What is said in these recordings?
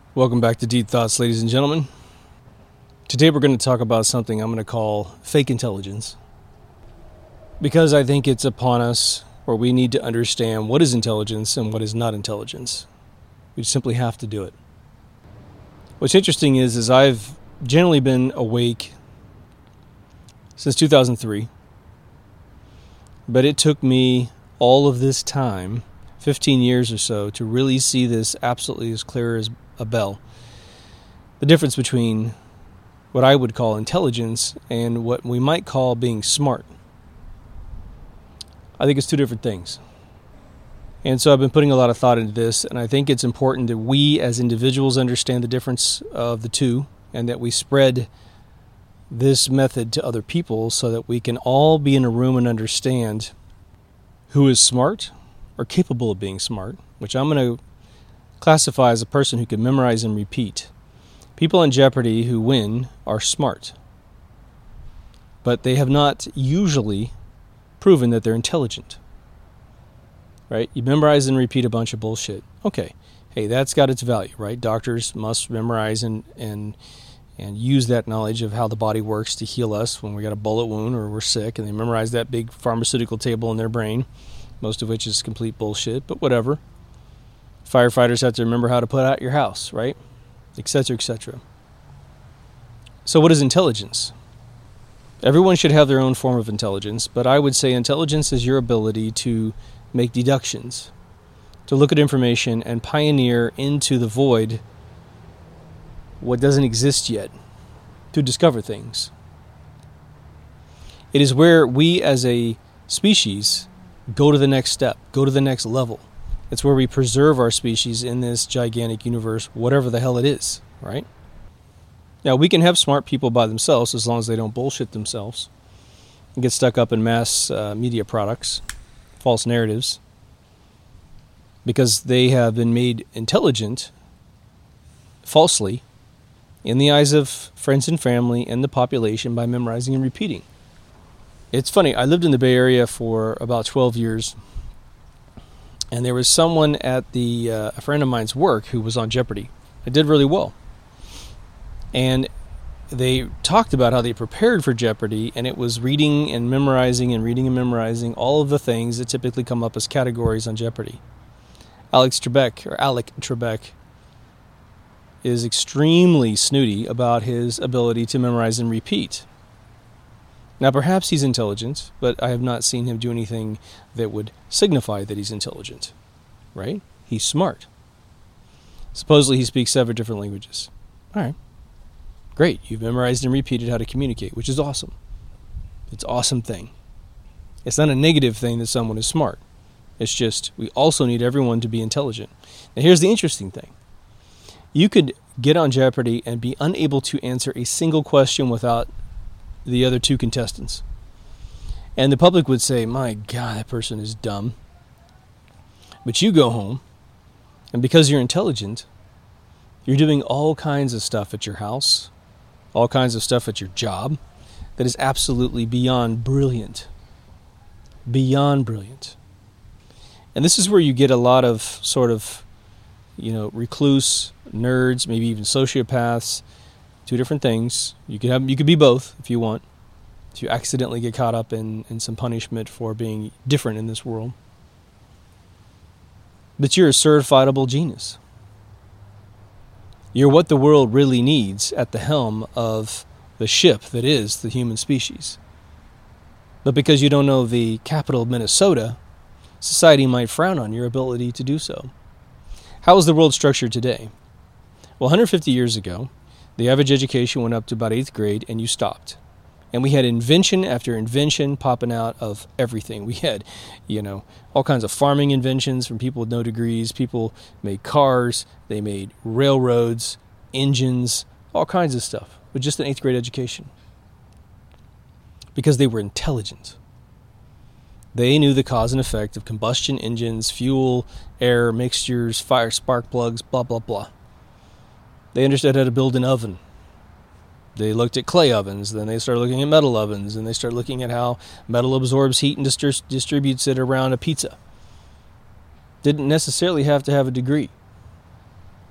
Welcome back to Deep Thoughts, ladies and gentlemen. Today we're going to talk about something I'm going to call fake intelligence. Because I think it's upon us where we need to understand what is intelligence and what is not intelligence. We simply have to do it. What's interesting is I've generally been awake since 2003. But it took me all of this time, 15 years or so, to really see this absolutely as clear as a bell. The difference between what I would call intelligence and what we might call being smart. I think it's two different things. And so I've been putting a lot of thought into this, and I think it's important that we as individuals understand the difference of the two, and that we spread this method to other people so that we can all be in a room and understand who is smart or capable of being smart, which I'm going to classify as a person who can memorize and repeat. People in Jeopardy who win are smart, but they have not usually proven that they're intelligent. Right? You memorize and repeat a bunch of bullshit. Okay, hey, that's got its value, right? Doctors must memorize and use that knowledge of how the body works to heal us when we got a bullet wound or we're sick, and they memorize that big pharmaceutical table in their brain, most of which is complete bullshit, but whatever. Firefighters have to remember how to put out your house, right? Etc., etc. So what is intelligence? Everyone should have their own form of intelligence, but I would say intelligence is your ability to make deductions, to look at information and pioneer into the void what doesn't exist yet, to discover things. It is where we as a species go to the next step, go to the next level. It's where we preserve our species in this gigantic universe, whatever the hell it is, right? Now, we can have smart people by themselves as long as they don't bullshit themselves and get stuck up in mass media products, false narratives, because they have been made intelligent falsely in the eyes of friends and family and the population by memorizing and repeating. It's funny, I lived in the Bay Area for about 12 years, and there was someone at a friend of mine's work who was on Jeopardy. It did really well. And they talked about how they prepared for Jeopardy, and it was reading and memorizing all of the things that typically come up as categories on Jeopardy. Alec Trebek is extremely snooty about his ability to memorize and repeat. Now, perhaps he's intelligent, but I have not seen him do anything that would signify that he's intelligent, right? He's smart. Supposedly he speaks 7 different languages. All right. Great. You've memorized and repeated how to communicate, which is awesome. It's an awesome thing. It's not a negative thing that someone is smart. It's just we also need everyone to be intelligent. Now, here's the interesting thing. You could get on Jeopardy and be unable to answer a single question without the other 2 contestants. And the public would say, my God, that person is dumb. But you go home, and because you're intelligent, you're doing all kinds of stuff at your house, all kinds of stuff at your job that is absolutely beyond brilliant. Beyond brilliant. And this is where you get a lot of sort of, recluse, nerds, maybe even sociopaths. 2 different things. You could be both if you want. If you accidentally get caught up in some punishment for being different in this world. But you're a certifiable genius. You're what the world really needs at the helm of the ship that is the human species. But because you don't know the capital of Minnesota, society might frown on your ability to do so. How is the world structured today? Well, 150 years ago, the average education went up to about 8th grade, and you stopped. And we had invention after invention popping out of everything. We had, all kinds of farming inventions from people with no degrees. People made cars, they made railroads, engines, all kinds of stuff with just an 8th grade education. Because they were intelligent. They knew the cause and effect of combustion engines, fuel, air, mixtures, fire, spark plugs, blah, blah, blah. They understood how to build an oven. They looked at clay ovens, then they started looking at metal ovens, and they started looking at how metal absorbs heat and distributes it around a pizza. Didn't necessarily have to have a degree.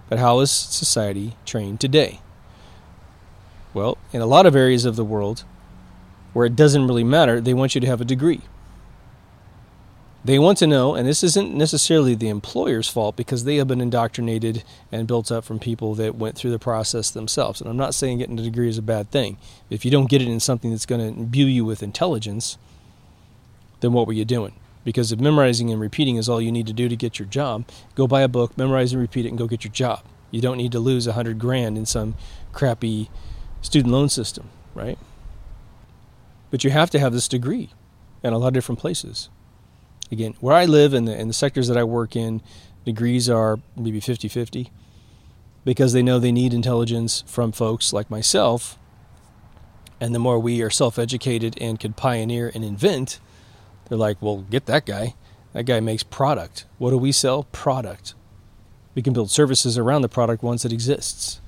But how is society trained today? Well, in a lot of areas of the world where it doesn't really matter, they want you to have a degree. They want to know, and this isn't necessarily the employer's fault because they have been indoctrinated and built up from people that went through the process themselves. And I'm not saying getting a degree is a bad thing. If you don't get it in something that's going to imbue you with intelligence, then what were you doing? Because if memorizing and repeating is all you need to do to get your job, go buy a book, memorize and repeat it, and go get your job. You don't need to lose $100,000 in some crappy student loan system, right? But you have to have this degree in a lot of different places. Again, where I live and the sectors that I work in, degrees are maybe 50-50 because they know they need intelligence from folks like myself. And the more we are self-educated and can pioneer and invent, they're like, well, get that guy. That guy makes product. What do we sell? Product. We can build services around the product once it exists.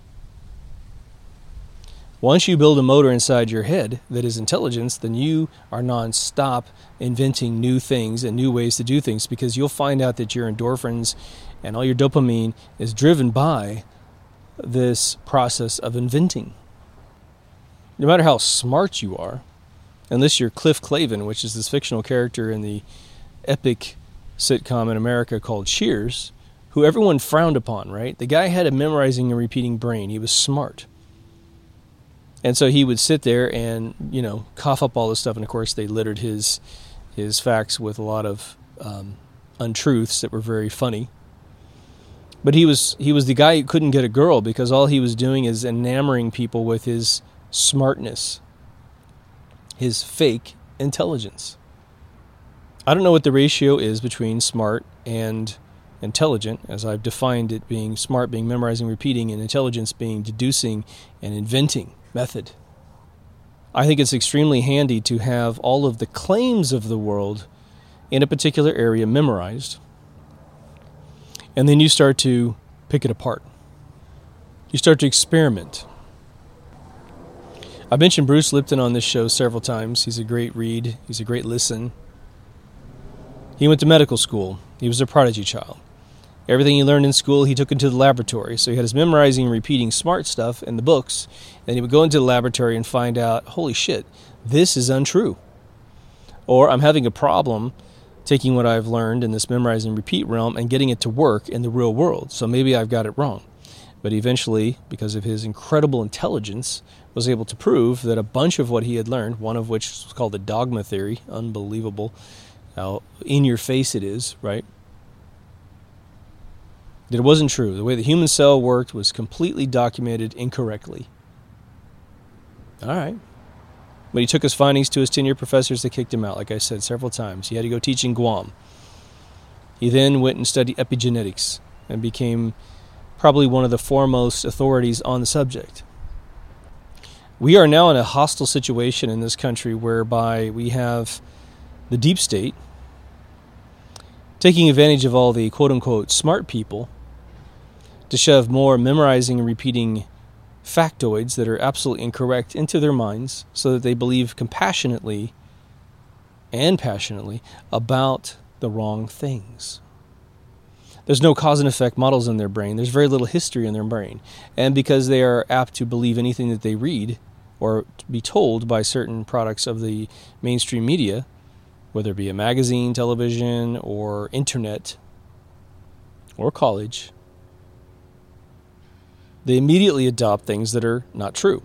Once you build a motor inside your head that is intelligence, then you are non-stop inventing new things and new ways to do things because you'll find out that your endorphins and all your dopamine is driven by this process of inventing. No matter how smart you are, unless you're Cliff Clavin, which is this fictional character in the epic sitcom in America called Cheers, who everyone frowned upon, right? The guy had a memorizing and repeating brain. He was smart. And so he would sit there and, cough up all this stuff. And, of course, they littered his facts with a lot of untruths that were very funny. But he was the guy who couldn't get a girl because all he was doing is enamoring people with his smartness, his fake intelligence. I don't know what the ratio is between smart and intelligent, as I've defined it being smart being memorizing, repeating, and intelligence being deducing and inventing method. I think it's extremely handy to have all of the claims of the world in a particular area memorized, and then you start to pick it apart. You start to experiment. I've mentioned Bruce Lipton on this show several times. He's a great read. He's a great listen. He went to medical school. He was a prodigy child. Everything he learned in school, he took into the laboratory. So he had his memorizing and repeating smart stuff in the books, and he would go into the laboratory and find out, holy shit, this is untrue. Or I'm having a problem taking what I've learned in this memorize and repeat realm and getting it to work in the real world. So maybe I've got it wrong. But eventually, because of his incredible intelligence, was able to prove that a bunch of what he had learned, one of which was called the dogma theory, unbelievable, how in your face it is, right? That it wasn't true. The way the human cell worked was completely documented incorrectly. All right. But he took his findings to his tenure professors that kicked him out, like I said several times. He had to go teach in Guam. He then went and studied epigenetics and became probably one of the foremost authorities on the subject. We are now in a hostile situation in this country whereby we have the deep state taking advantage of all the quote-unquote smart people to shove more memorizing and repeating factoids that are absolutely incorrect into their minds so that they believe compassionately and passionately about the wrong things. There's no cause and effect models in their brain. There's very little history in their brain. And because they are apt to believe anything that they read or be told by certain products of the mainstream media, whether it be a magazine, television, or internet, or college, they immediately adopt things that are not true.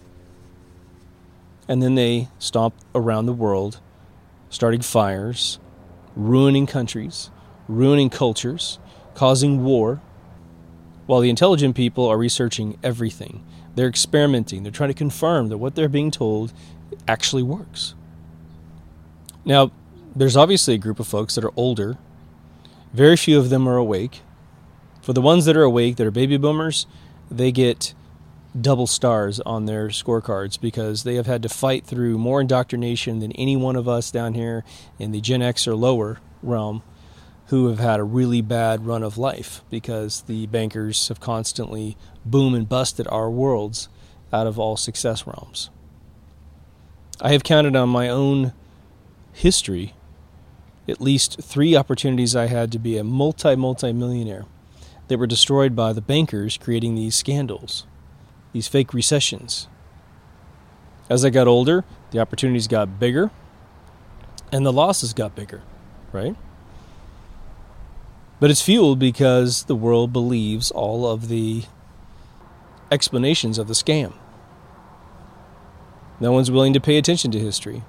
And then they stomp around the world, starting fires, ruining countries, ruining cultures, causing war, while the intelligent people are researching everything. They're experimenting. They're trying to confirm that what they're being told actually works. Now, there's obviously a group of folks that are older. Very few of them are awake. For the ones that are awake, that are baby boomers, they get double stars on their scorecards because they have had to fight through more indoctrination than any one of us down here in the Gen X or lower realm who have had a really bad run of life because the bankers have constantly boom and busted our worlds out of all success realms. I have counted on my own history at least 3 opportunities I had to be a multi-millionaire that were destroyed by the bankers creating these scandals, these fake recessions. As I got older, the opportunities got bigger, and the losses got bigger, right? But it's fueled because the world believes all of the explanations of the scam. No one's willing to pay attention to history.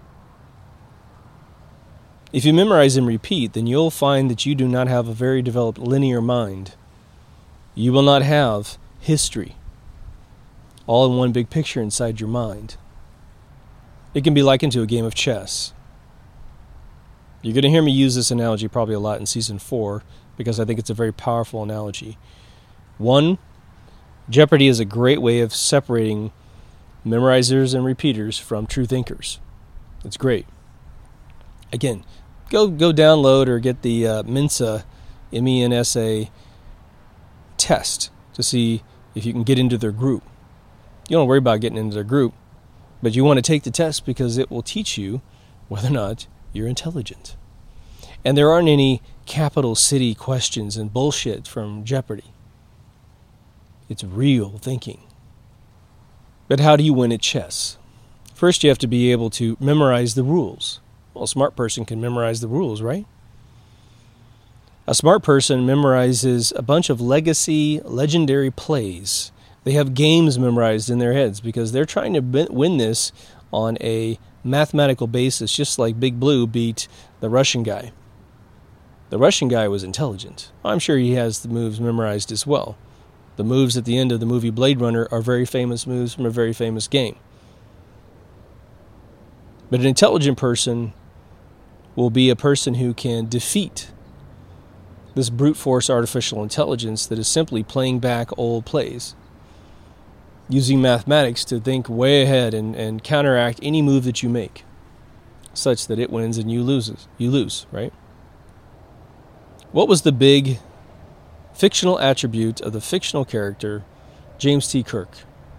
If you memorize and repeat, then you'll find that you do not have a very developed linear mind. You will not have history all in one big picture inside your mind. It can be likened to a game of chess. You're going to hear me use this analogy probably a lot in Season 4 because I think it's a very powerful analogy. One, Jeopardy is a great way of separating memorizers and repeaters from true thinkers. It's great. Again, go download or get the Mensa, M-E-N-S-A, test to see if you can get into their group. You don't worry about getting into their group, but you want to take the test because it will teach you whether or not you're intelligent. And there aren't any capital city questions and bullshit from Jeopardy. It's real thinking. But how do you win at chess? First, you have to be able to memorize the rules. Well, a smart person can memorize the rules, right? A smart person memorizes a bunch of legendary plays. They have games memorized in their heads because they're trying to win this on a mathematical basis, just like Big Blue beat the Russian guy. The Russian guy was intelligent. I'm sure he has the moves memorized as well. The moves at the end of the movie Blade Runner are very famous moves from a very famous game. But an intelligent person will be a person who can defeat this brute force artificial intelligence that is simply playing back old plays, using mathematics to think way ahead and counteract any move that you make, such that it wins and you lose, right? What was the big fictional attribute of the fictional character James T. Kirk?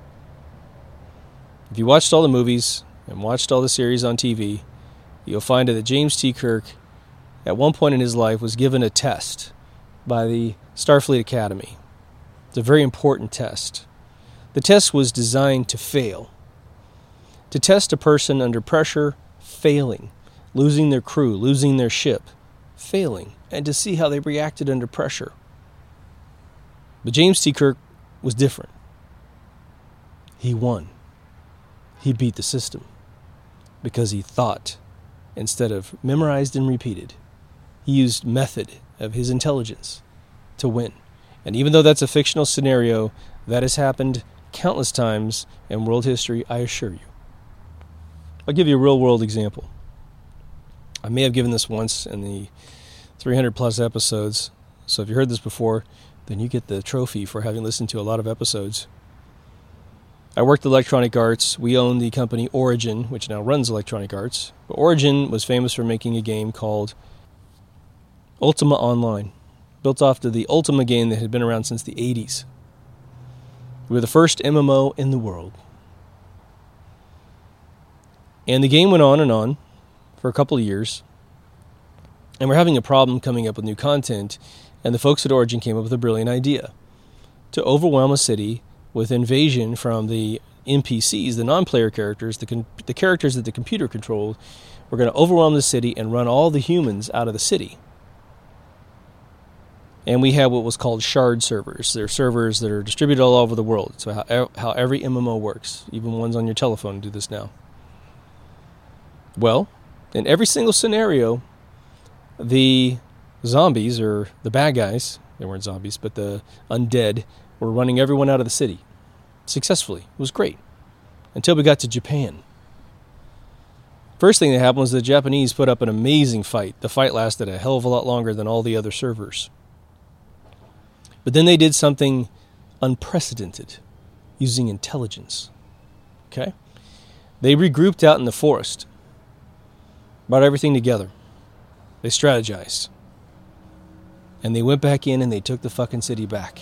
If you watched all the movies and watched all the series on TV, you'll find that James T. Kirk, at one point in his life, was given a test by the Starfleet Academy. It's a very important test. The test was designed to fail. To test a person under pressure, failing, losing their crew, losing their ship, failing, and to see how they reacted under pressure. But James T. Kirk was different. He won. He beat the system because he thought instead of memorized and repeated. He used method of his intelligence to win. And even though that's a fictional scenario, that has happened countless times in world history, I assure you. I'll give you a real-world example. I may have given this once in the 300-plus episodes, so if you heard this before, then you get the trophy for having listened to a lot of episodes. I worked Electronic Arts. We own the company Origin, which now runs Electronic Arts. But Origin was famous for making a game called Ultima Online, built off of the Ultima game that had been around since the 80s. We were the first MMO in the world. And the game went on for a couple of years. And we're having a problem coming up with new content. And the folks at Origin came up with a brilliant idea to overwhelm a city with invasion from the NPCs, the non-player characters, the characters that the computer controlled. We're going to overwhelm the city and run all the humans out of the city. And we have what was called shard servers. They're servers that are distributed all over the world. So how every MMO works. Even ones on your telephone do this now. Well, in every single scenario, the zombies, or the bad guys, they weren't zombies, but the undead, were running everyone out of the city. Successfully. It was great. Until we got to Japan. First thing that happened was the Japanese put up an amazing fight. The fight lasted a hell of a lot longer than all the other servers. But then they did something unprecedented, using intelligence. Okay? They regrouped out in the forest, brought everything together. They strategized. And they went back in and they took the fucking city back.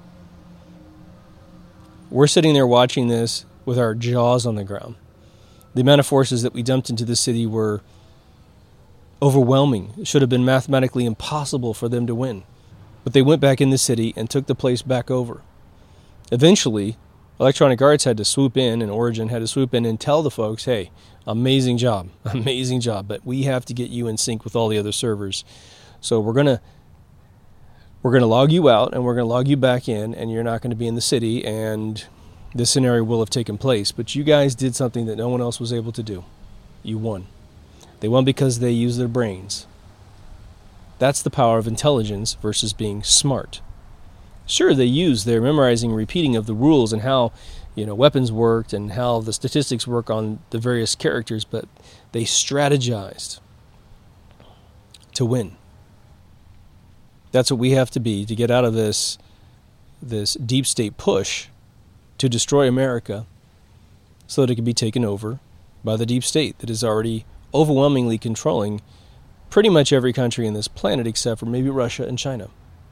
We're sitting there watching this with our jaws on the ground. The amount of forces that we dumped into the city were overwhelming. It should have been mathematically impossible for them to win. But they went back in the city and took the place back over. Eventually, Electronic Arts had to swoop in, and Origin had to swoop in and tell the folks, hey, amazing job, but we have to get you in sync with all the other servers. So we're gonna log you out, and we're gonna log you back in, and you're not going to be in the city, and this scenario will have taken place. But you guys did something that no one else was able to do. You won. They won because they used their brains. That's the power of intelligence versus being smart. Sure, they used their memorizing and repeating of the rules and how, weapons worked and how the statistics work on the various characters, but they strategized to win. That's what we have to be to get out of this deep state push to destroy America so that it can be taken over by the deep state that is already overwhelmingly controlling pretty much every country in this planet except for maybe Russia and China.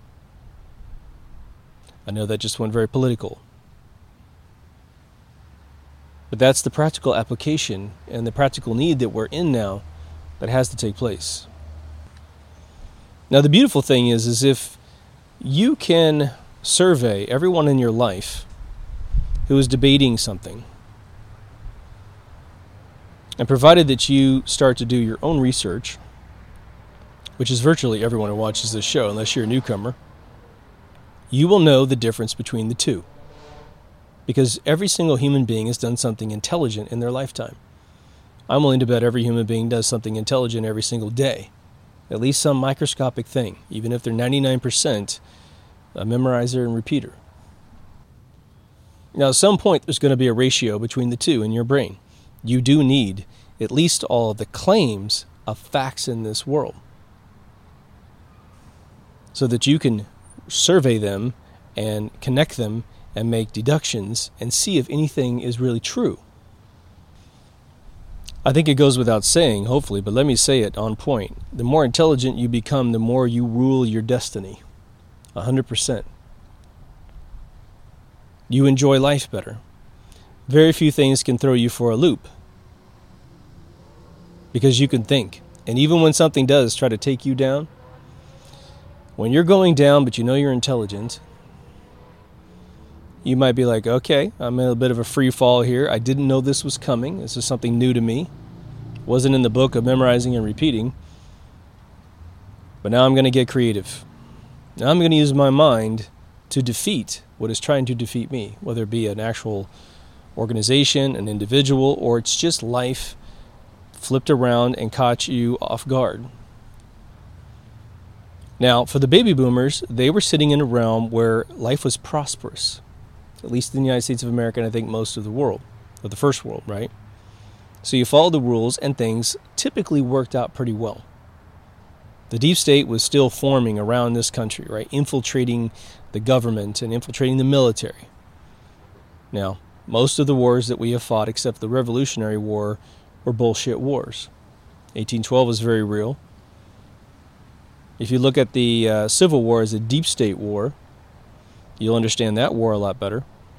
I know that just went very political. But that's the practical application and the practical need that we're in now that has to take place. Now the beautiful thing is if you can survey everyone in your life who is debating something, and provided that you start to do your own research, which is virtually everyone who watches this show, unless you're a newcomer, you will know the difference between the two. Because every single human being has done something intelligent in their lifetime. I'm willing to bet every human being does something intelligent every single day. At least some microscopic thing, even if they're 99% a memorizer and repeater. Now, at some point, there's going to be a ratio between the two in your brain. You do need at least all of the claims of facts in this world so that you can survey them and connect them and make deductions and see if anything is really true. I think it goes without saying, hopefully, but let me say it on point. The more intelligent you become, the more you rule your destiny. 100%. You enjoy life better. Very few things can throw you for a loop because you can think. And even when something does try to take you down, when you're going down but you know you're intelligent, you might be like, okay, I'm in a bit of a free fall here. I didn't know this was coming. This is something new to me. It wasn't in the book of memorizing and repeating. But now I'm going to get creative. Now I'm going to use my mind to defeat what is trying to defeat me, whether it be an actual organization, an individual, or it's just life flipped around and caught you off guard. Now, for the baby boomers, they were sitting in a realm where life was prosperous, at least in the United States of America, and I think most of the world, or the first world, right? So you followed the rules, and things typically worked out pretty well. The deep state was still forming around this country, right? Infiltrating the government and infiltrating the military. Now, most of the wars that we have fought, except the Revolutionary War, were bullshit wars. 1812 was very real. If you look at the Civil War as a deep state war, you'll understand that war a lot better.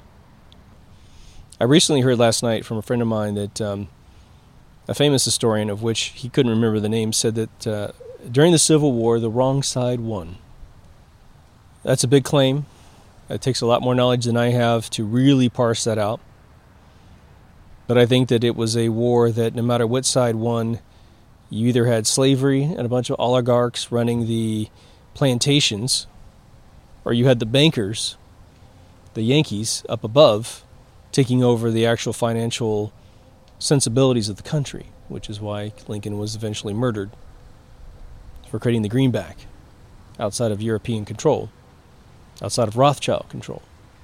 I recently heard last night from a friend of mine that a famous historian, of which he couldn't remember the name, said that during the Civil War, the wrong side won. That's a big claim. It takes a lot more knowledge than I have to really parse that out. But I think that it was a war that no matter what side won, you either had slavery and a bunch of oligarchs running the plantations, or you had the bankers, the Yankees, up above, taking over the actual financial sensibilities of the country, which is why Lincoln was eventually murdered for creating the greenback outside of European control, outside of Rothschild control.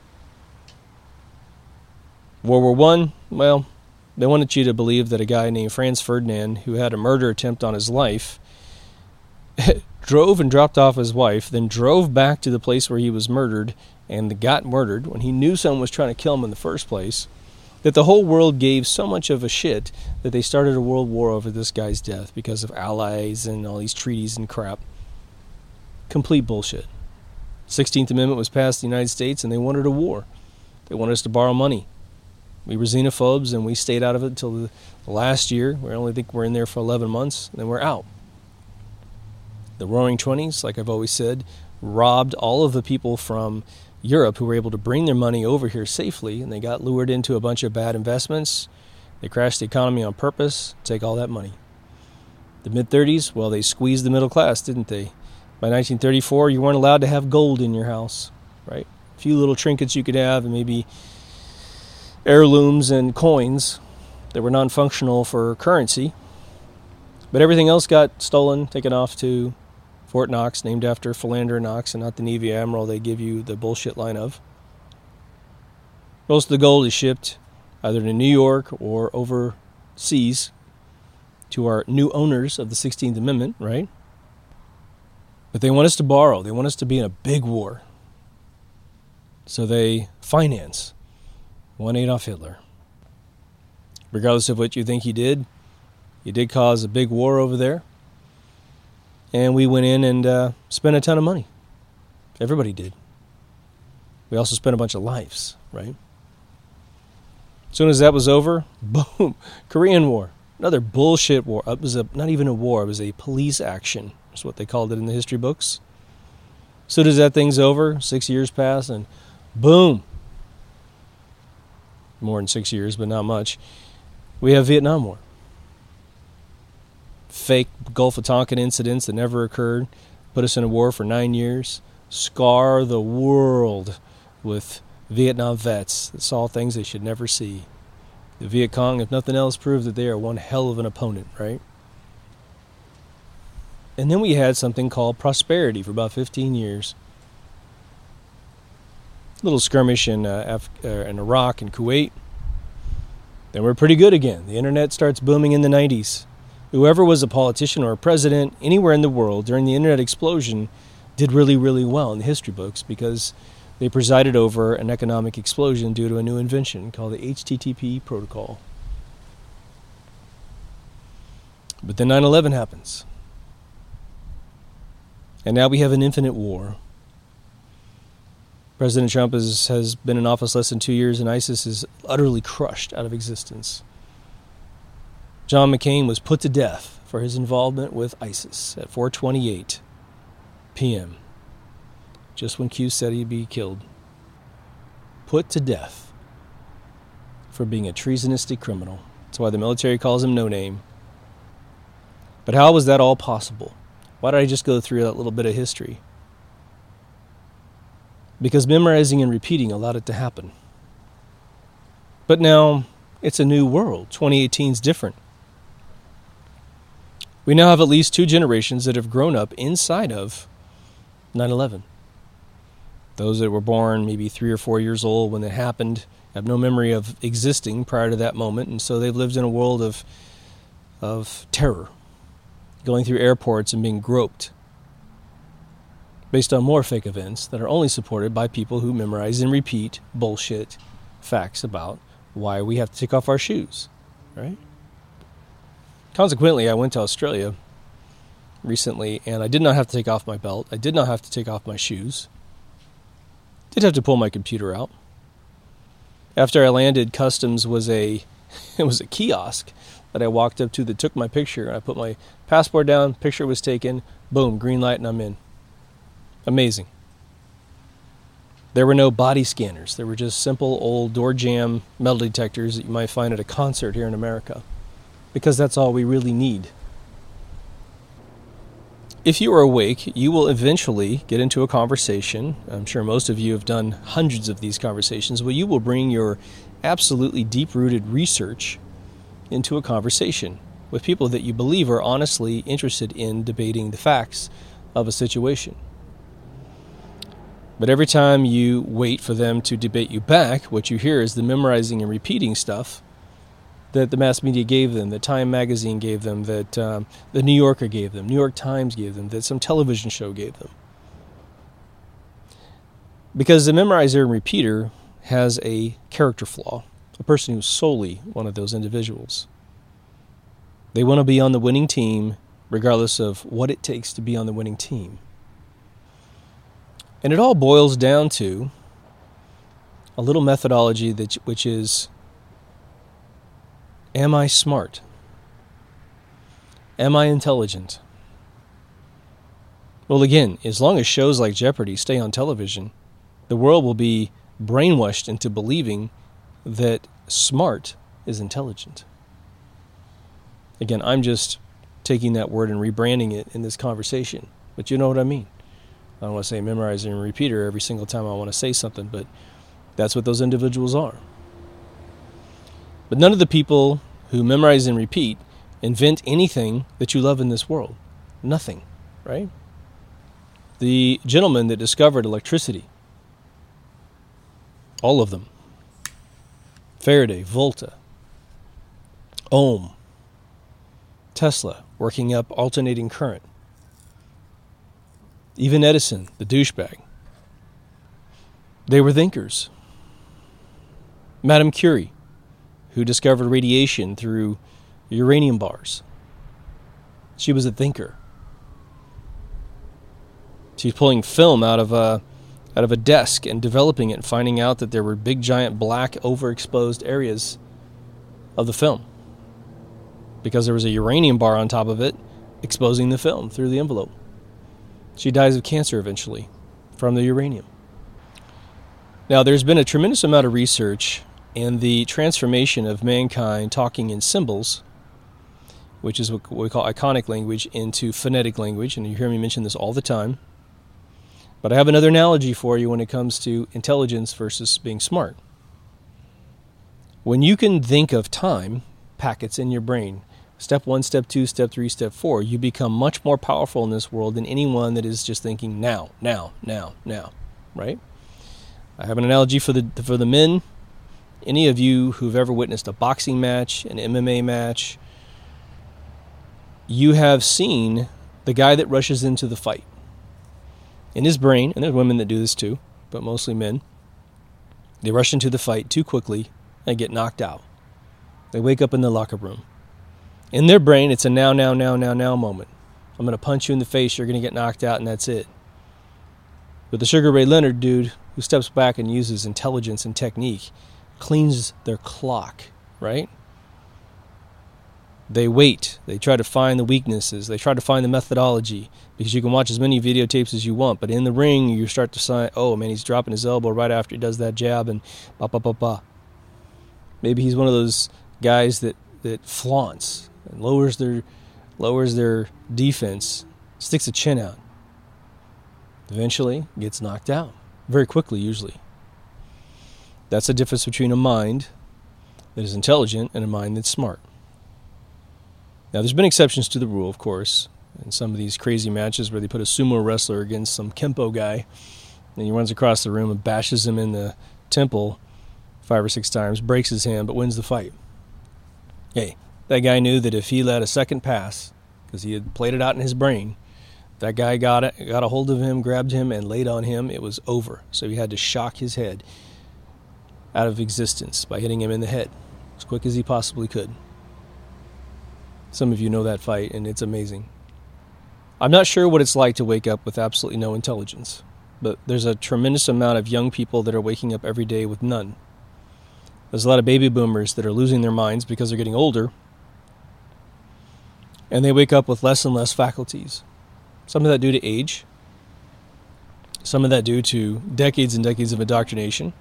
World War I, well, they wanted you to believe that a guy named Franz Ferdinand, who had a murder attempt on his life, drove and dropped off his wife, then drove back to the place where he was murdered and got murdered when he knew someone was trying to kill him in the first place, that the whole world gave so much of a shit that they started a world war over this guy's death because of allies and all these treaties and crap. Complete bullshit. 16th Amendment was passed in the United States and they wanted a war. They wanted us to borrow money. We were xenophobes and we stayed out of it until the last year. We only think we're in there for 11 months, and then we're out. The Roaring Twenties, like I've always said, robbed all of the people from Europe who were able to bring their money over here safely, and they got lured into a bunch of bad investments. They crashed the economy on purpose, take all that money. The mid-30s, well, they squeezed the middle class, didn't they? By 1934, you weren't allowed to have gold in your house, right? A few little trinkets you could have, and maybe heirlooms and coins that were non-functional for currency. But everything else got stolen, taken off to Fort Knox, named after Philander Knox and not the Navy admiral they give you the bullshit line of. Most of the gold is shipped either to New York or overseas to our new owners of the 16th Amendment, right? But they want us to borrow. They want us to be in a big war. So they finance one Adolf Hitler. Regardless of what you think he did cause a big war over there. And we went in and spent a ton of money. Everybody did. We also spent a bunch of lives, right? As soon as that was over, boom, Korean War. Another bullshit war. It was not even a war. It was a police action. That's what they called it in the history books. As soon as that thing's over, 6 years pass, and boom. More than 6 years, but not much. We have Vietnam War. Fake Gulf of Tonkin incidents that never occurred. Put us in a war for 9 years. Scar the world with Vietnam vets that saw things they should never see. The Viet Cong, if nothing else, proved that they are one hell of an opponent, right? And then we had something called prosperity for about 15 years. A little skirmish in Iraq and Kuwait. Then we're pretty good again. The internet starts booming in the 90s. Whoever was a politician or a president anywhere in the world during the internet explosion did really, really well in the history books because they presided over an economic explosion due to a new invention called the HTTP protocol. But then 9/11 happens. And now we have an infinite war. President Trump has been in office less than 2 years, and ISIS is utterly crushed out of existence. John McCain was put to death for his involvement with ISIS at 4:28 p.m., just when Q said he'd be killed. Put to death for being a treasonistic criminal. That's why the military calls him No Name. But how was that all possible? Why did I just go through that little bit of history? Because memorizing and repeating allowed it to happen. But now it's a new world. 2018 is different. We now have at least 2 generations that have grown up inside of 9/11. Those that were born maybe 3 or 4 years old when it happened have no memory of existing prior to that moment, and so they've lived in a world of terror, going through airports and being groped based on more fake events that are only supported by people who memorize and repeat bullshit facts about why we have to take off our shoes, right? Consequently, I went to Australia recently, and I did not have to take off my belt. I did not have to take off my shoes. Did have to pull my computer out. After I landed, customs was it was a kiosk that I walked up to that took my picture. I put my passport down, picture was taken, boom, green light, and I'm in. Amazing. There were no body scanners. There were just simple old door jamb metal detectors that you might find at a concert here in America, because that's all we really need. If you are awake, you will eventually get into a conversation. I'm sure most of you have done hundreds of these conversations, where you will bring your absolutely deep-rooted research into a conversation with people that you believe are honestly interested in debating the facts of a situation. But every time you wait for them to debate you back, what you hear is the memorizing and repeating stuff that the mass media gave them, that Time Magazine gave them, that the New Yorker gave them, New York Times gave them, that some television show gave them. Because the memorizer and repeater has a character flaw, a person who's solely one of those individuals. They want to be on the winning team regardless of what it takes to be on the winning team. And it all boils down to a little methodology which is, am I smart? Am I intelligent? Well, again, as long as shows like Jeopardy stay on television, the world will be brainwashed into believing that smart is intelligent. Again, I'm just taking that word and rebranding it in this conversation, but you know what I mean. I don't want to say memorizer and repeater every single time I want to say something, but that's what those individuals are. But none of the people who memorize and repeat invent anything that you love in this world. Nothing, right? The gentleman that discovered electricity, all of them, Faraday, Volta, Ohm, Tesla, working up alternating current, even Edison, the douchebag, they were thinkers. Madame Curie, who discovered radiation through uranium bars, she was a thinker. She's pulling film out of a desk and developing it and finding out that there were big, giant, black, overexposed areas of the film because there was a uranium bar on top of it exposing the film through the envelope. She dies of cancer eventually from the uranium. Now, there's been a tremendous amount of research in the transformation of mankind talking in symbols, which is what we call iconic language, into phonetic language, and you hear me mention this all the time. But I have another analogy for you when it comes to intelligence versus being smart. When you can think of time packets in your brain, step 1, step 2, step 3, step 4, you become much more powerful in this world than anyone that is just thinking now, right? I have an analogy for the men. Any of you who've ever witnessed a boxing match, an MMA match, you have seen the guy that rushes into the fight. In his brain, and there's women that do this too, but mostly men, they rush into the fight too quickly and get knocked out. They wake up in the locker room. In their brain, it's a now moment. I'm going to punch you in the face, you're going to get knocked out, and that's it. But the Sugar Ray Leonard dude who steps back and uses intelligence and technique cleans their clock, right? They wait. They try to find the weaknesses. They try to find the methodology, because you can watch as many videotapes as you want, but in the ring, you start to say, oh, man, he's dropping his elbow right after he does that jab, and ba. Maybe he's one of those guys that flaunts and lowers their defense, sticks a chin out. Eventually, gets knocked out. Very quickly, usually. That's the difference between a mind that is intelligent and a mind that's smart. Now, there's been exceptions to the rule, of course, in some of these crazy matches where they put a sumo wrestler against some Kempo guy, and he runs across the room and bashes him in the temple 5 or 6 times, breaks his hand, but wins the fight. Hey, that guy knew that if he let a second pass, because he had played it out in his brain, that guy got a hold of him, grabbed him, and laid on him, it was over. So he had to shock his head out of existence by hitting him in the head as quick as he possibly could. Some of you know that fight, and it's amazing. I'm not sure what it's like to wake up with absolutely no intelligence, but there's a tremendous amount of young people that are waking up every day with none. There's a lot of baby boomers that are losing their minds because they're getting older, and they wake up with less and less faculties. Some of that due to age, some of that due to decades and decades of indoctrination,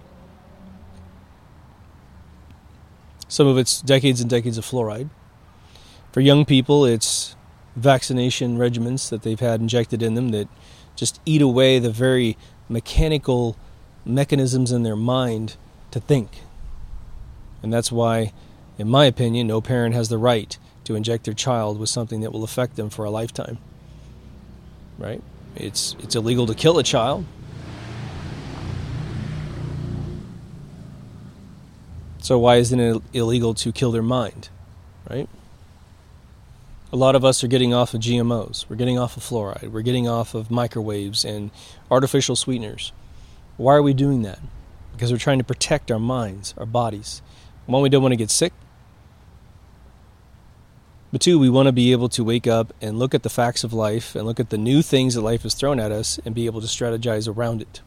some of it's decades and decades of fluoride. For young people, it's vaccination regimens that they've had injected in them that just eat away the very mechanical mechanisms in their mind to think. And that's why, in my opinion, no parent has the right to inject their child with something that will affect them for a lifetime. Right? It's illegal to kill a child. So why isn't it illegal to kill their mind? Right? A lot of us are getting off of GMOs. We're getting off of fluoride. We're getting off of microwaves and artificial sweeteners. Why are we doing that? Because we're trying to protect our minds, our bodies. One, we don't want to get sick. But 2, we want to be able to wake up and look at the facts of life and look at the new things that life has thrown at us and be able to strategize around it.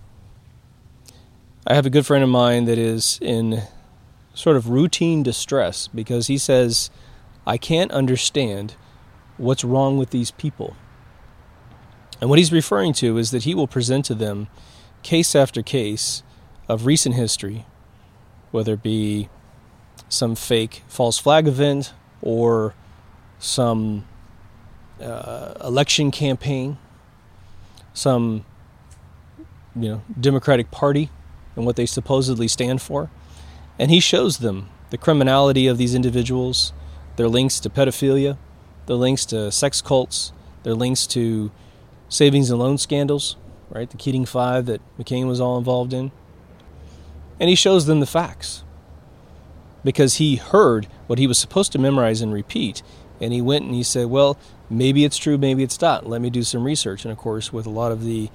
I have a good friend of mine that is in sort of routine distress because he says, I can't understand what's wrong with these people. And what he's referring to is that he will present to them case after case of recent history, whether it be some fake false flag event or some election campaign, some Democratic Party and what they supposedly stand for. And he shows them the criminality of these individuals, their links to pedophilia, their links to sex cults, their links to savings and loan scandals, right? The Keating Five that McCain was all involved in. And he shows them the facts because he heard what he was supposed to memorize and repeat. And he went and he said, well, maybe it's true, maybe it's not. Let me do some research. And of course, with a lot of the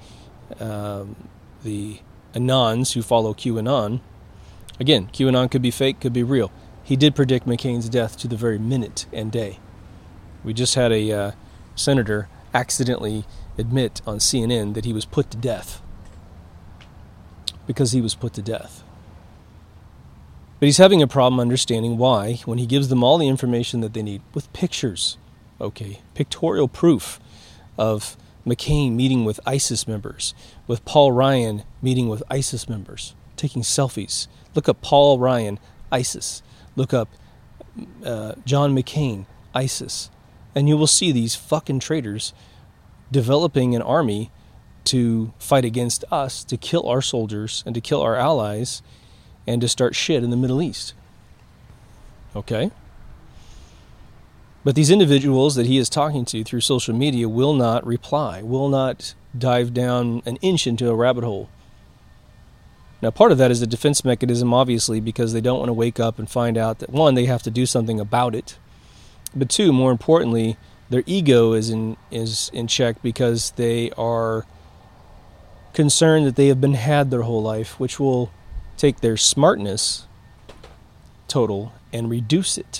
Anons who follow QAnon, again, QAnon could be fake, could be real. He did predict McCain's death to the very minute and day. We just had a senator accidentally admit on CNN that he was put to death because he was put to death. But he's having a problem understanding why, when he gives them all the information that they need, with pictures, pictorial proof of McCain meeting with ISIS members, with Paul Ryan meeting with ISIS members, taking selfies. Look up Paul Ryan, ISIS. Look up John McCain, ISIS. And you will see these fucking traitors developing an army to fight against us, to kill our soldiers and to kill our allies, and to start shit in the Middle East. Okay? But these individuals that he is talking to through social media will not reply, will not dive down an inch into a rabbit hole. Now, part of that is a defense mechanism, obviously, because they don't want to wake up and find out that, one, they have to do something about it. But two, more importantly, their ego is in check because they are concerned that they have been had their whole life, which will take their smartness total and reduce it.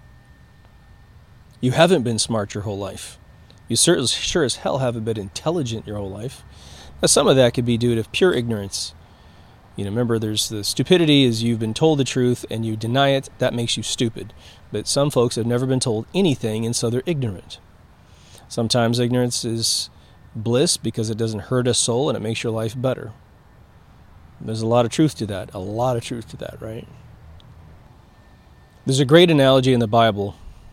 You haven't been smart your whole life. You sure as hell haven't been intelligent your whole life. Now, some of that could be due to pure ignorance. Remember, there's the stupidity is you've been told the truth and you deny it. That makes you stupid. But some folks have never been told anything, and so they're ignorant. Sometimes ignorance is bliss because it doesn't hurt a soul and it makes your life better. There's a lot of truth to that. Right? There's a great analogy in the Bible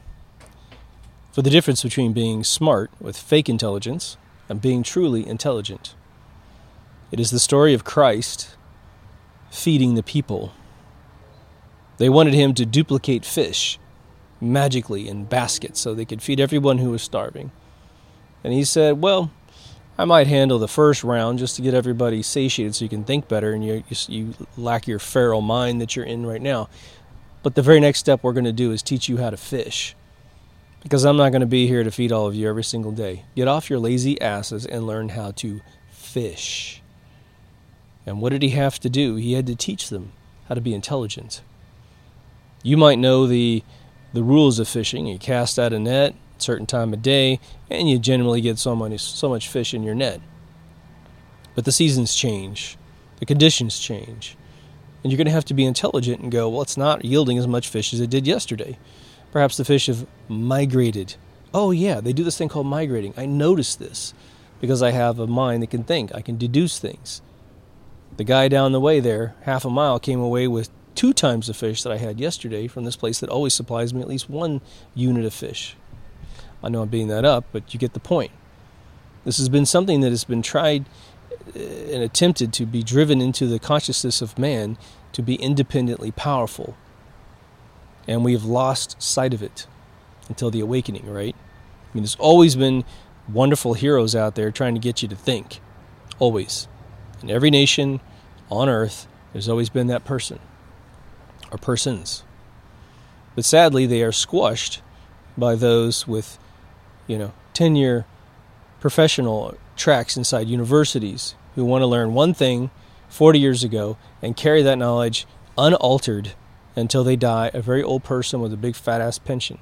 for the difference between being smart with fake intelligence and being truly intelligent. It is the story of Christ feeding the people. They wanted him to duplicate fish magically in baskets so they could feed everyone who was starving. And he said, well, I might handle the first round just to get everybody satiated so you can think better and you lack your feral mind that you're in right now. But the very next step we're going to do is teach you how to fish. Because I'm not going to be here to feed all of you every single day. Get off your lazy asses and learn how to fish. And what did he have to do? He had to teach them how to be intelligent. You might know the rules of fishing. You cast out a net a certain time of day, and you generally get so much fish in your net. But the seasons change. The conditions change. And you're going to have to be intelligent and go, well, it's not yielding as much fish as it did yesterday. Perhaps the fish have migrated. Oh, yeah, they do this thing called migrating. I noticed this because I have a mind that can think. I can deduce things. The guy down the way there, half a mile, came away with 2 times the fish that I had yesterday from this place that always supplies me at least 1 unit of fish. I know I'm beating that up, but you get the point. This has been something that has been tried and attempted to be driven into the consciousness of man to be independently powerful. And we have lost sight of it until the awakening, right? I mean, there's always been wonderful heroes out there trying to get you to think. Always. In every nation on earth, there's always been that person. Or persons. But sadly, they are squashed by those with, tenure professional tracks inside universities who want to learn one thing 40 years ago and carry that knowledge unaltered until they die, a very old person with a big fat-ass pension.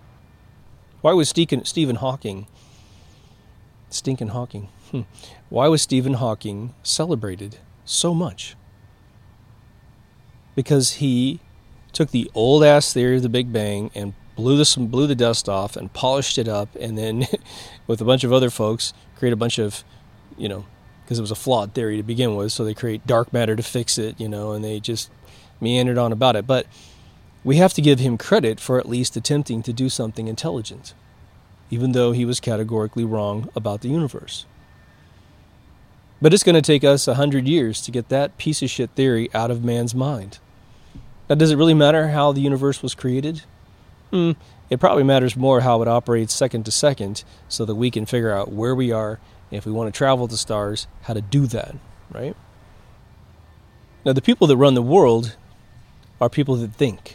Why was Stephen Hawking... Stinking Hawking. Why was Stephen Hawking celebrated so much? Because he took the old-ass theory of the Big Bang and blew the dust off and polished it up, and then with a bunch of other folks create a bunch of, because it was a flawed theory to begin with, so they create dark matter to fix it, and they just meandered on about it. But we have to give him credit for at least attempting to do something intelligent, even though he was categorically wrong about the universe. But it's going to take us 100 years to get that piece of shit theory out of man's mind. Now, does it really matter how the universe was created? It probably matters more how it operates second to second, so that we can figure out where we are, and if we want to travel to stars, how to do that, right? Now, the people that run the world are people that think.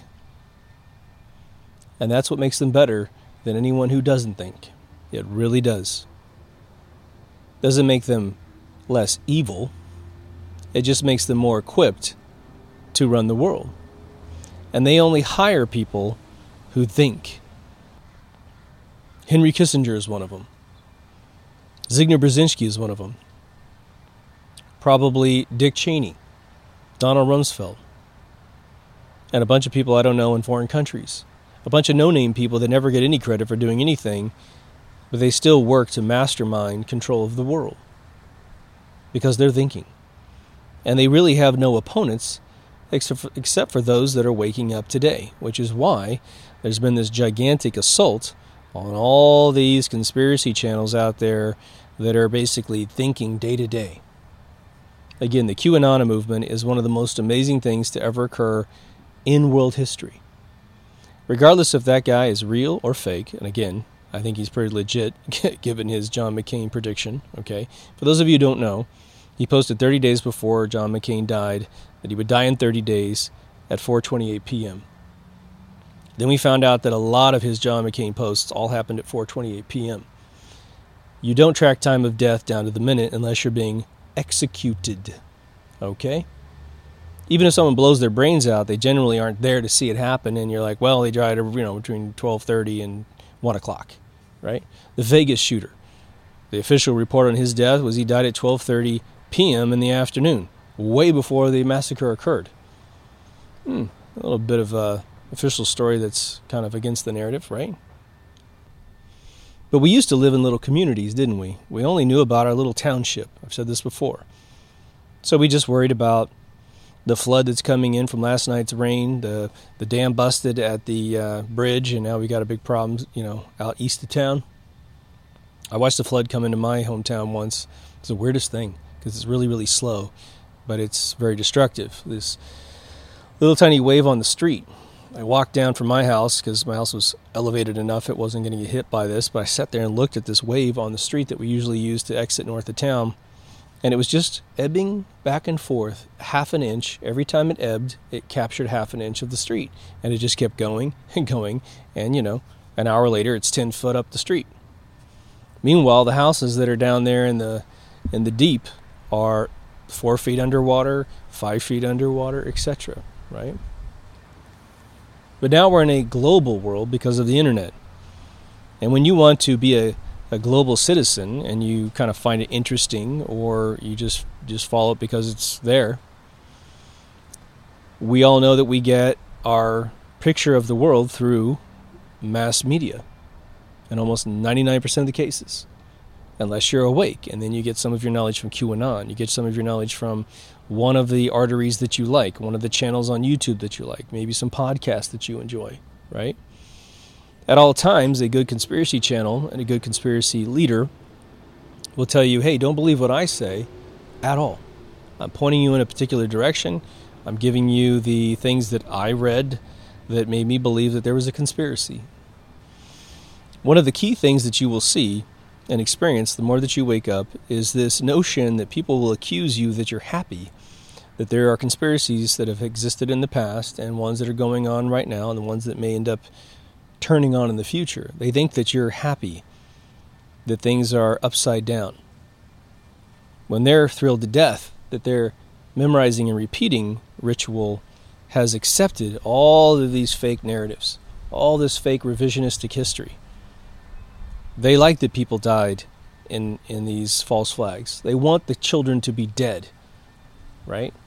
And that's what makes them better than anyone who doesn't think. It really does. Doesn't make them less evil. It just makes them more equipped to run the world. And they only hire people who think. Henry Kissinger is one of them. Zygmunt Brzezinski is one of them. Probably Dick Cheney, Donald Rumsfeld, and a bunch of people I don't know in foreign countries. A bunch of no-name people that never get any credit for doing anything, but they still work to mastermind control of the world because they're thinking. And they really have no opponents except for those that are waking up today, which is why there's been this gigantic assault on all these conspiracy channels out there that are basically thinking day to day. Again, the QAnon movement is one of the most amazing things to ever occur in world history. Regardless if that guy is real or fake, and again, I think he's pretty legit given his John McCain prediction, okay? For those of you who don't know, he posted 30 days before John McCain died that he would die in 30 days at 4:28 p.m. Then we found out that a lot of his John McCain posts all happened at 4:28 p.m. You don't track time of death down to the minute unless you're being executed, okay? Even if someone blows their brains out, they generally aren't there to see it happen, and you're like, well, they died, between 12:30 and 1 o'clock, right? The Vegas shooter, the official report on his death was he died at 12:30 p.m. in the afternoon, way before the massacre occurred. A little bit of a official story that's kind of against the narrative, right? But we used to live in little communities, didn't we? We only knew about our little township. I've said this before. So we just worried about the flood that's coming in from last night's rain, the dam busted at the bridge, and now we got a big problem, out east of town. I watched the flood come into my hometown once. It's the weirdest thing because it's really, really slow, but it's very destructive. This little tiny wave on the street. I walked down from my house because my house was elevated enough it wasn't going to get hit by this, but I sat there and looked at this wave on the street that we usually use to exit north of town, and it was just ebbing back and forth half an inch. Every time it ebbed, it captured half an inch of the street, and it just kept going and going, and an hour later it's 10 foot up the street. Meanwhile, the houses that are down there in the deep are 4 feet underwater, 5 feet underwater, etc., right? But now we're in a global world because of the internet. And when you want to be a global citizen and you kind of find it interesting or you just follow it because it's there, we all know that we get our picture of the world through mass media in almost 99% of the cases, unless you're awake. And then you get some of your knowledge from QAnon. You get some of your knowledge from one of the arteries that you like, one of the channels on YouTube that you like, maybe some podcasts that you enjoy, right? At all times, a good conspiracy channel and a good conspiracy leader will tell you, hey, don't believe what I say at all. I'm pointing you in a particular direction. I'm giving you the things that I read that made me believe that there was a conspiracy. One of the key things that you will see and experience the more that you wake up is this notion that people will accuse you that you're happy, that there are conspiracies that have existed in the past and ones that are going on right now and the ones that may end up turning on in the future. They think that you're happy, that things are upside down, when they're thrilled to death that their memorizing and repeating ritual has accepted all of these fake narratives, all this fake revisionistic history. They like that people died in these false flags. They want the children to be dead, right?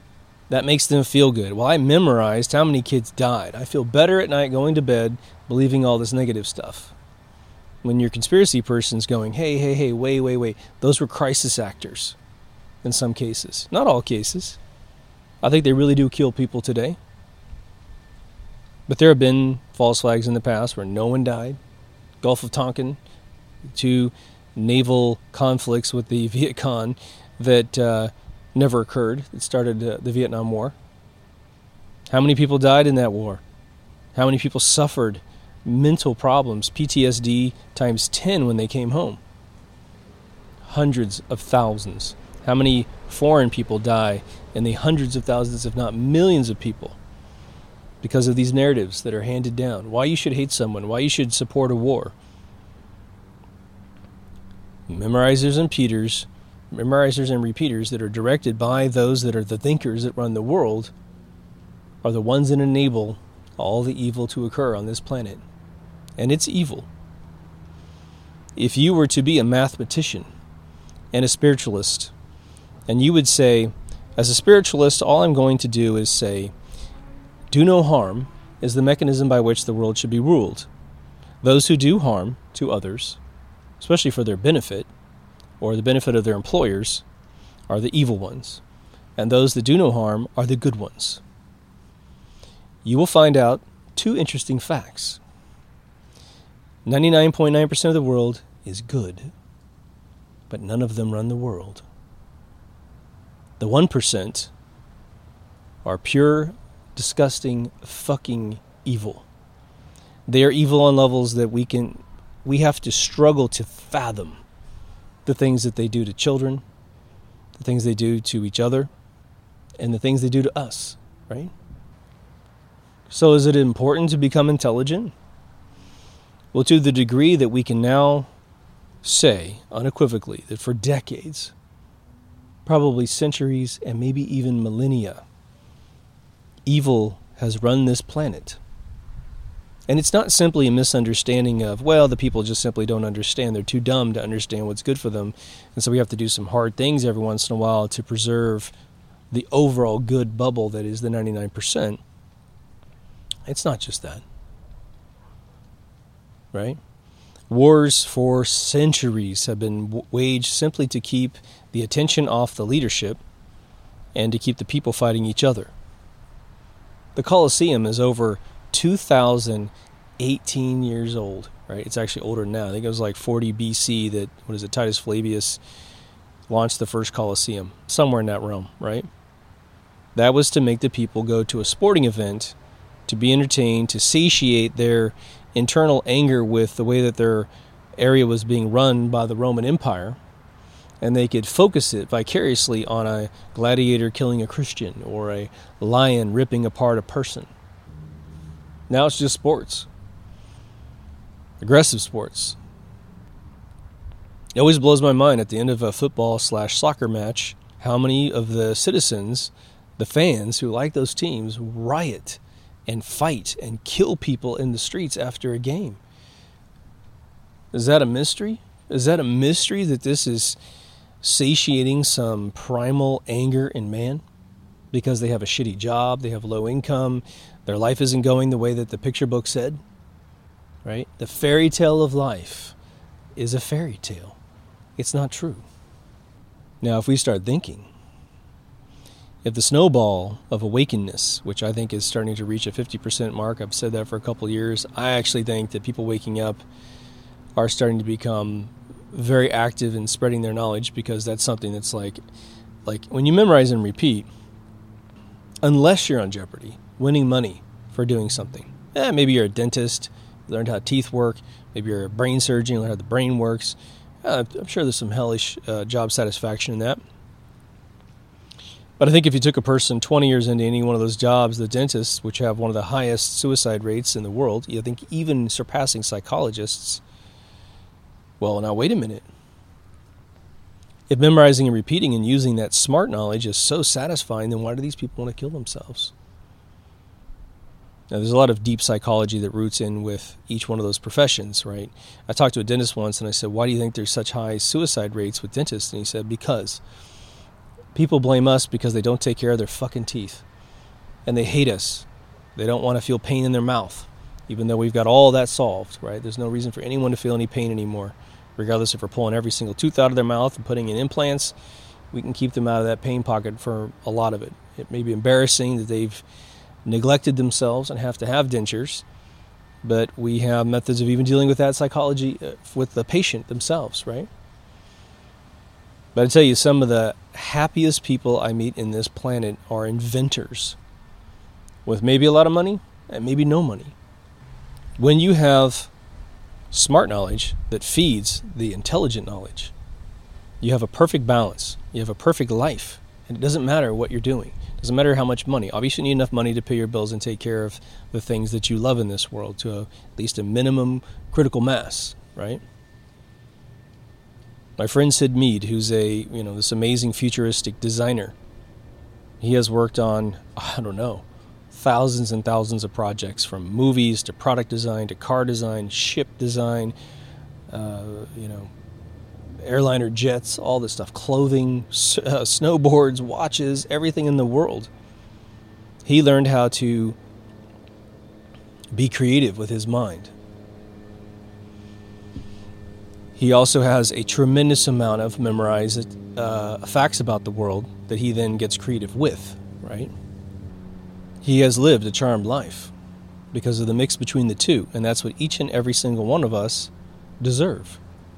That makes them feel good. Well, I memorized how many kids died. I feel better at night going to bed believing all this negative stuff. When your conspiracy person's going, hey, wait. Those were crisis actors in some cases. Not all cases. I think they really do kill people today. But there have been false flags in the past where no one died. Gulf of Tonkin, 2 naval conflicts with the Viet Cong that never occurred. It started the Vietnam War. How many people died in that war? How many people suffered mental problems, PTSD times 10 when they came home? Hundreds of thousands. How many foreign people die in the hundreds of thousands, if not millions of people, because of these narratives that are handed down? Why you should hate someone, why you should support a war. Memorizers and repeaters that are directed by those that are the thinkers that run the world are the ones that enable all the evil to occur on this planet. And it's evil. If you were to be a mathematician and a spiritualist, and you would say, as a spiritualist, all I'm going to do is say, do no harm is the mechanism by which the world should be ruled. Those who do harm to others, especially for their benefit, or the benefit of their employers, are the evil ones. And those that do no harm are the good ones. You will find out 2 interesting facts. 99.9% of the world is good, but none of them run the world. The 1% are pure, disgusting, fucking evil. They are evil on levels that we have to struggle to fathom. The things that they do to children, the things they do to each other, and the things they do to us, right? So is it important to become intelligent? Well, to the degree that we can now say unequivocally that for decades, probably centuries and maybe even millennia, evil has run this planet. And it's not simply a misunderstanding of, well, the people just simply don't understand. They're too dumb to understand what's good for them. And so we have to do some hard things every once in a while to preserve the overall good bubble that is the 99%. It's not just that. Right? Wars for centuries have been waged simply to keep the attention off the leadership and to keep the people fighting each other. The Colosseum is over 2,018 years old, right? It's actually older than now. I think it was like 40 BC that, Titus Flavius launched the first Colosseum, somewhere in that realm, right? That was to make the people go to a sporting event, to be entertained, to satiate their internal anger with the way that their area was being run by the Roman Empire, and they could focus it vicariously on a gladiator killing a Christian or a lion ripping apart a person. Now it's just sports. Aggressive sports. It always blows my mind at the end of a football/soccer match how many of the citizens, the fans who like those teams, riot and fight and kill people in the streets after a game. Is that a mystery? Is that a mystery that this is satiating some primal anger in man? Because they have a shitty job, they have low income, their life isn't going the way that the picture book said, right? The fairy tale of life is a fairy tale. It's not true. Now, if we start thinking, if the snowball of awakeness, which I think is starting to reach a 50% mark, I've said that for a couple of years, I actually think that people waking up are starting to become very active in spreading their knowledge, because that's something that's like when you memorize and repeat, unless you're on Jeopardy, winning money for doing something. Maybe you're a dentist, you learned how teeth work. Maybe you're a brain surgeon, you learned how the brain works. I'm sure there's some hellish job satisfaction in that. But I think if you took a person 20 years into any one of those jobs, the dentists, which have one of the highest suicide rates in the world, I think even surpassing psychologists, well, now wait a minute. If memorizing and repeating and using that smart knowledge is so satisfying, then why do these people want to kill themselves? Now, there's a lot of deep psychology that roots in with each one of those professions, right? I talked to a dentist once and I said, why do you think there's such high suicide rates with dentists? And he said, because People blame us because they don't take care of their fucking teeth. And they hate us. They don't want to feel pain in their mouth, even though we've got all that solved, right? There's no reason for anyone to feel any pain anymore. Regardless if we're pulling every single tooth out of their mouth and putting in implants, we can keep them out of that pain pocket for a lot of it. It may be embarrassing that they've neglected themselves and have to have dentures, but we have methods of even dealing with that psychology with the patient themselves, right? But I tell you, some of the happiest people I meet in this planet are inventors with maybe a lot of money and maybe no money. When you have smart knowledge that feeds the intelligent knowledge, you have a perfect balance. You have a perfect life. And it doesn't matter what you're doing. It doesn't matter how much money. Obviously, you need enough money to pay your bills and take care of the things that you love in this world to at least a minimum critical mass, right? My friend Sid Mead, who's this amazing futuristic designer, he has worked on, thousands and thousands of projects, from movies to product design to car design, ship design, airliner jets, all this stuff, clothing, snowboards, watches, everything in the world. He learned how to be creative with his mind. He also has a tremendous amount of memorized facts about the world that he then gets creative with, right? He has lived a charmed life because of the mix between the two, and that's what each and every single one of us deserve.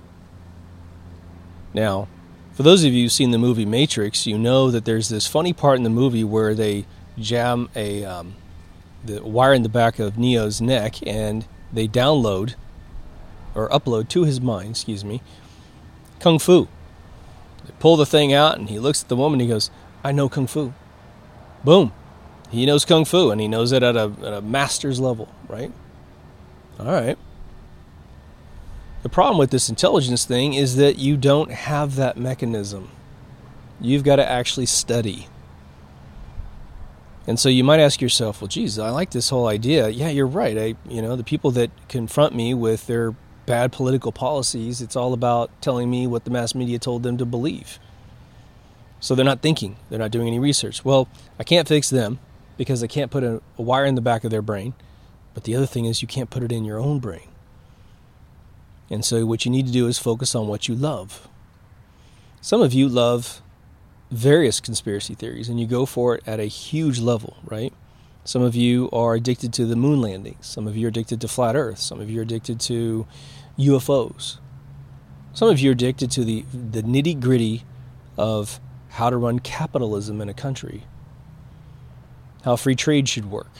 Now, for those of you who've seen the movie Matrix, you know that there's this funny part in the movie where they jam the wire in the back of Neo's neck and they download or upload to his mind, Kung Fu. They pull the thing out and he looks at the woman and he goes, "I know Kung Fu." Boom. He knows Kung Fu and he knows it at a master's level, right? All right. The problem with this intelligence thing is that you don't have that mechanism. You've got to actually study. And so you might ask yourself, well, geez, I like this whole idea. Yeah, you're right. The people that confront me with their bad political policies, it's all about telling me what the mass media told them to believe. So they're not thinking. They're not doing any research. Well, I can't fix them because I can't put a wire in the back of their brain. But the other thing is you can't put it in your own brain. And so what you need to do is focus on what you love. Some of you love various conspiracy theories, and you go for it at a huge level, right? Some of you are addicted to the moon landings. Some of you are addicted to flat Earth. Some of you are addicted to UFOs. Some of you are addicted to the nitty-gritty of how to run capitalism in a country, how free trade should work.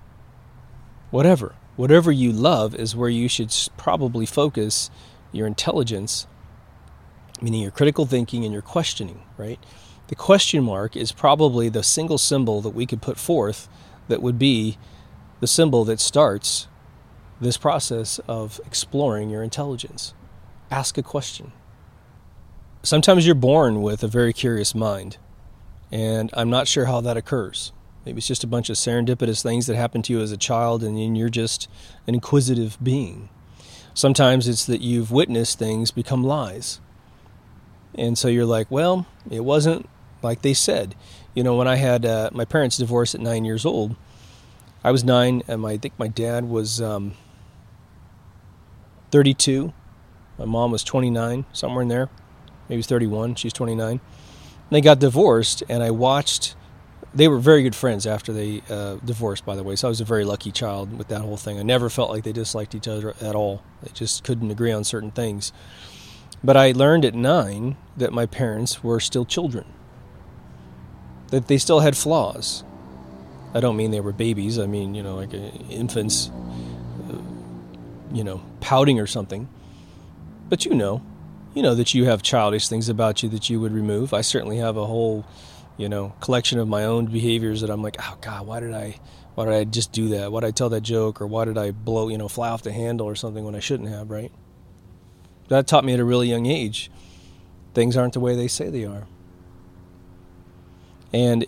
Whatever you love is where you should probably focus your intelligence, meaning your critical thinking and your questioning, right? The question mark is probably the single symbol that we could put forth that would be the symbol that starts this process of exploring your intelligence. Ask a question. Sometimes you're born with a very curious mind, and I'm not sure how that occurs. Maybe it's just a bunch of serendipitous things that happen to you as a child, and then you're just an inquisitive being. Sometimes it's that you've witnessed things become lies. And so you're like, well, it wasn't like they said. When I had my parents divorced at 9 years old, I was 9, and I think my dad was 32. My mom was 29, somewhere in there. Maybe 31, she's 29. And they got divorced, and I watched. They were very good friends after they divorced, by the way, so I was a very lucky child with that whole thing. I never felt like they disliked each other at all. They just couldn't agree on certain things. But I learned at 9 that my parents were still children, that they still had flaws. I don't mean they were babies. I mean, like infants, pouting or something. But you know that you have childish things about you that you would remove. I certainly have a whole collection of my own behaviors that I'm like, oh God, why did I just do that? Why did I tell that joke? Or why did I blow, fly off the handle or something when I shouldn't have, right? That taught me at a really young age, things aren't the way they say they are. And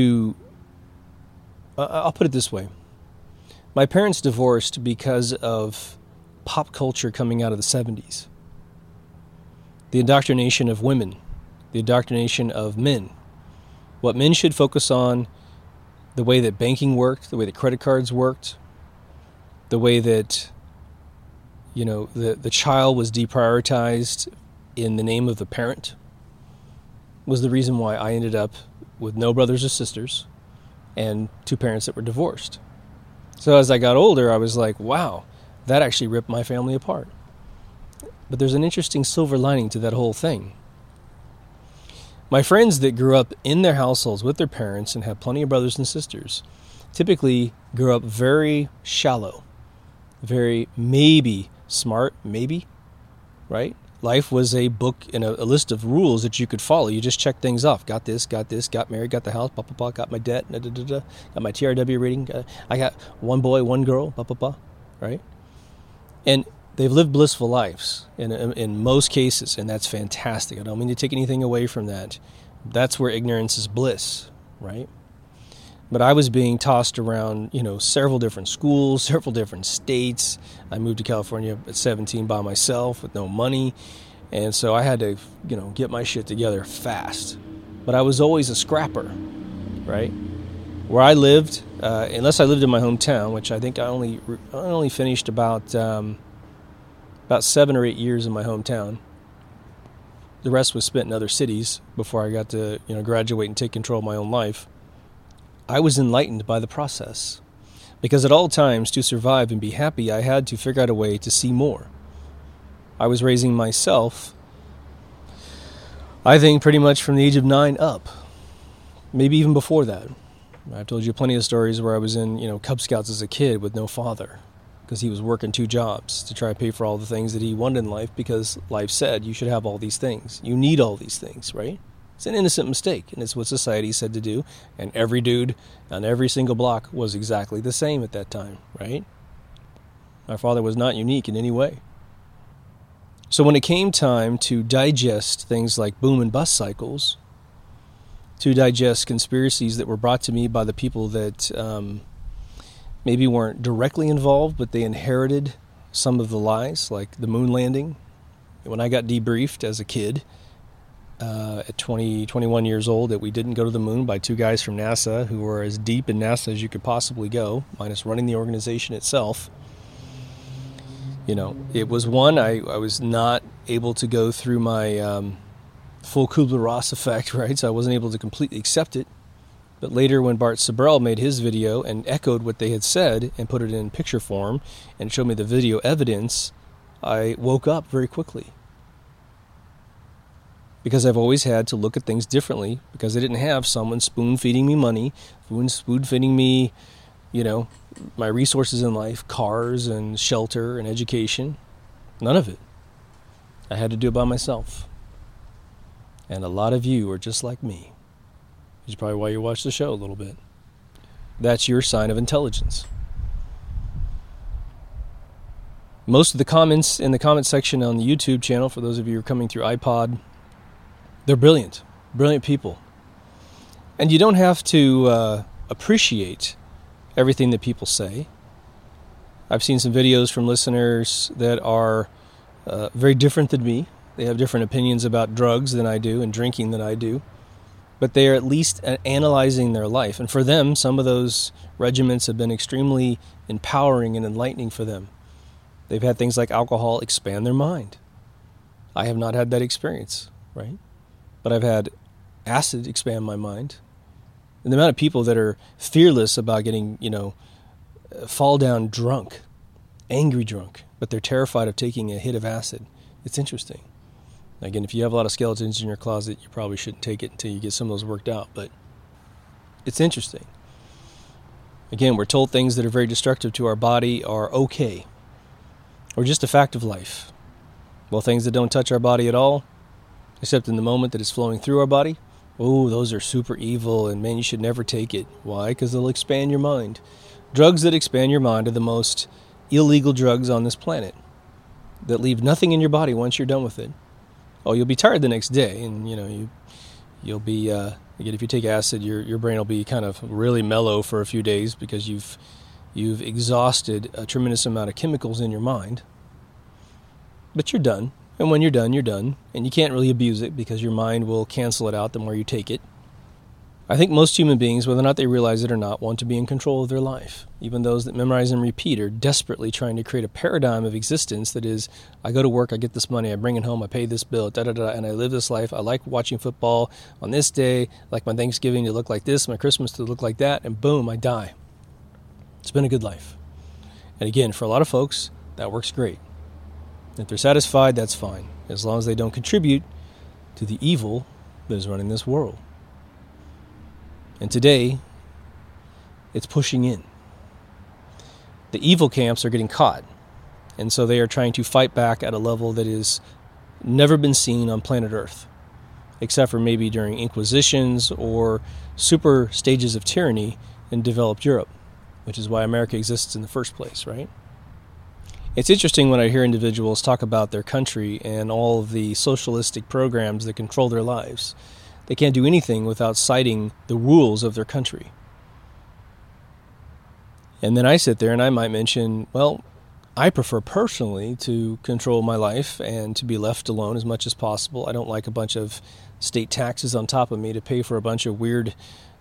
I'll put it this way. My parents divorced because of pop culture coming out of the 70s. The indoctrination of women, the indoctrination of men, What men should focus on, the way that banking worked, the way that credit cards worked, the way that, the child was deprioritized in the name of the parent, was the reason why I ended up with no brothers or sisters and two parents that were divorced. So as I got older, I was like, wow, that actually ripped my family apart. But there's an interesting silver lining to that whole thing. My friends that grew up in their households with their parents and have plenty of brothers and sisters typically grew up very shallow, very maybe smart, maybe, right? Life was a book and a list of rules that you could follow. You just check things off. Got this, got married, got the house, blah, blah, blah, got my debt, got my TRW rating. I got one boy, one girl, blah, blah, blah, right? And they've lived blissful lives in most cases, and that's fantastic. I don't mean to take anything away from that. That's where ignorance is bliss, right? But I was being tossed around, several different schools, several different states. I moved to California at 17 by myself with no money. And so I had to, get my shit together fast. But I was always a scrapper, right? Where I lived, unless I lived in my hometown, which I think I only finished about 7 or 8 years in my hometown. The rest was spent in other cities before I got to, graduate and take control of my own life. I was enlightened by the process, because at all times, to survive and be happy, I had to figure out a way to see more. I was raising myself, I think, pretty much from the age of 9 up, maybe even before that. I've told you plenty of stories where I was in, Cub Scouts as a kid with no father, because he was working 2 jobs to try to pay for all the things that he wanted in life, because life said you should have all these things. You need all these things, right? It's an innocent mistake, and it's what society said to do, and every dude on every single block was exactly the same at that time, right? My father was not unique in any way. So when it came time to digest things like boom and bust cycles, to digest conspiracies that were brought to me by the people that maybe weren't directly involved, but they inherited some of the lies, like the moon landing. When I got debriefed as a kid, at 21 years old, that we didn't go to the moon by 2 guys from NASA who were as deep in NASA as you could possibly go, minus running the organization itself. It was one, I was not able to go through my full Kubler-Ross effect, right? So I wasn't able to completely accept it. But later when Bart Sibrel made his video and echoed what they had said and put it in picture form and showed me the video evidence, I woke up very quickly. Because I've always had to look at things differently, because I didn't have someone spoon-feeding me money, spoon-feeding me, my resources in life, cars and shelter and education. None of it. I had to do it by myself. And a lot of you are just like me. Which is probably why you watch the show a little bit. That's your sign of intelligence. Most of the comments in the comment section on the YouTube channel, for those of you who are coming through iPod, they're brilliant people. And you don't have to appreciate everything that people say. I've seen some videos from listeners that are very different than me. They have different opinions about drugs than I do and drinking than I do. But they are at least analyzing their life. And for them, some of those regimens have been extremely empowering and enlightening for them. They've had things like alcohol expand their mind. I have not had that experience, right? But I've had acid expand my mind. And the amount of people that are fearless about getting, fall down drunk, angry drunk, but they're terrified of taking a hit of acid. It's interesting. Again, if you have a lot of skeletons in your closet, you probably shouldn't take it until you get some of those worked out. But it's interesting. Again, we're told things that are very destructive to our body are okay, or just a fact of life. Well, things that don't touch our body at all, except in the moment that it's flowing through our body, oh, those are super evil, and man, you should never take it. Why? Because they'll expand your mind. Drugs that expand your mind are the most illegal drugs on this planet, that leave nothing in your body once you're done with it. Oh, you'll be tired the next day, and you'll be again, if you take acid, your brain will be kind of really mellow for a few days because you've exhausted a tremendous amount of chemicals in your mind. But you're done. And when you're done, you're done. And you can't really abuse it because your mind will cancel it out the more you take it. I think most human beings, whether or not they realize it or not, want to be in control of their life. Even those that memorize and repeat are desperately trying to create a paradigm of existence that is, I go to work, I get this money, I bring it home, I pay this bill, and I live this life. I like watching football on this day, I like my Thanksgiving to look like this, my Christmas to look like that, and boom, I die. It's been a good life. And again, for a lot of folks, that works great. If they're satisfied, that's fine, as long as they don't contribute to the evil that is running this world. And today, it's pushing in. The evil camps are getting caught, and so they are trying to fight back at a level that is never been seen on planet Earth, except for maybe during inquisitions or super stages of tyranny in developed Europe, which is why America exists in the first place, right? It's interesting when I hear individuals talk about their country and all of the socialistic programs that control their lives. They can't do anything without citing the rules of their country. And then I sit there and I might mention, well, I prefer personally to control my life and to be left alone as much as possible. I don't like a bunch of state taxes on top of me to pay for a bunch of weird,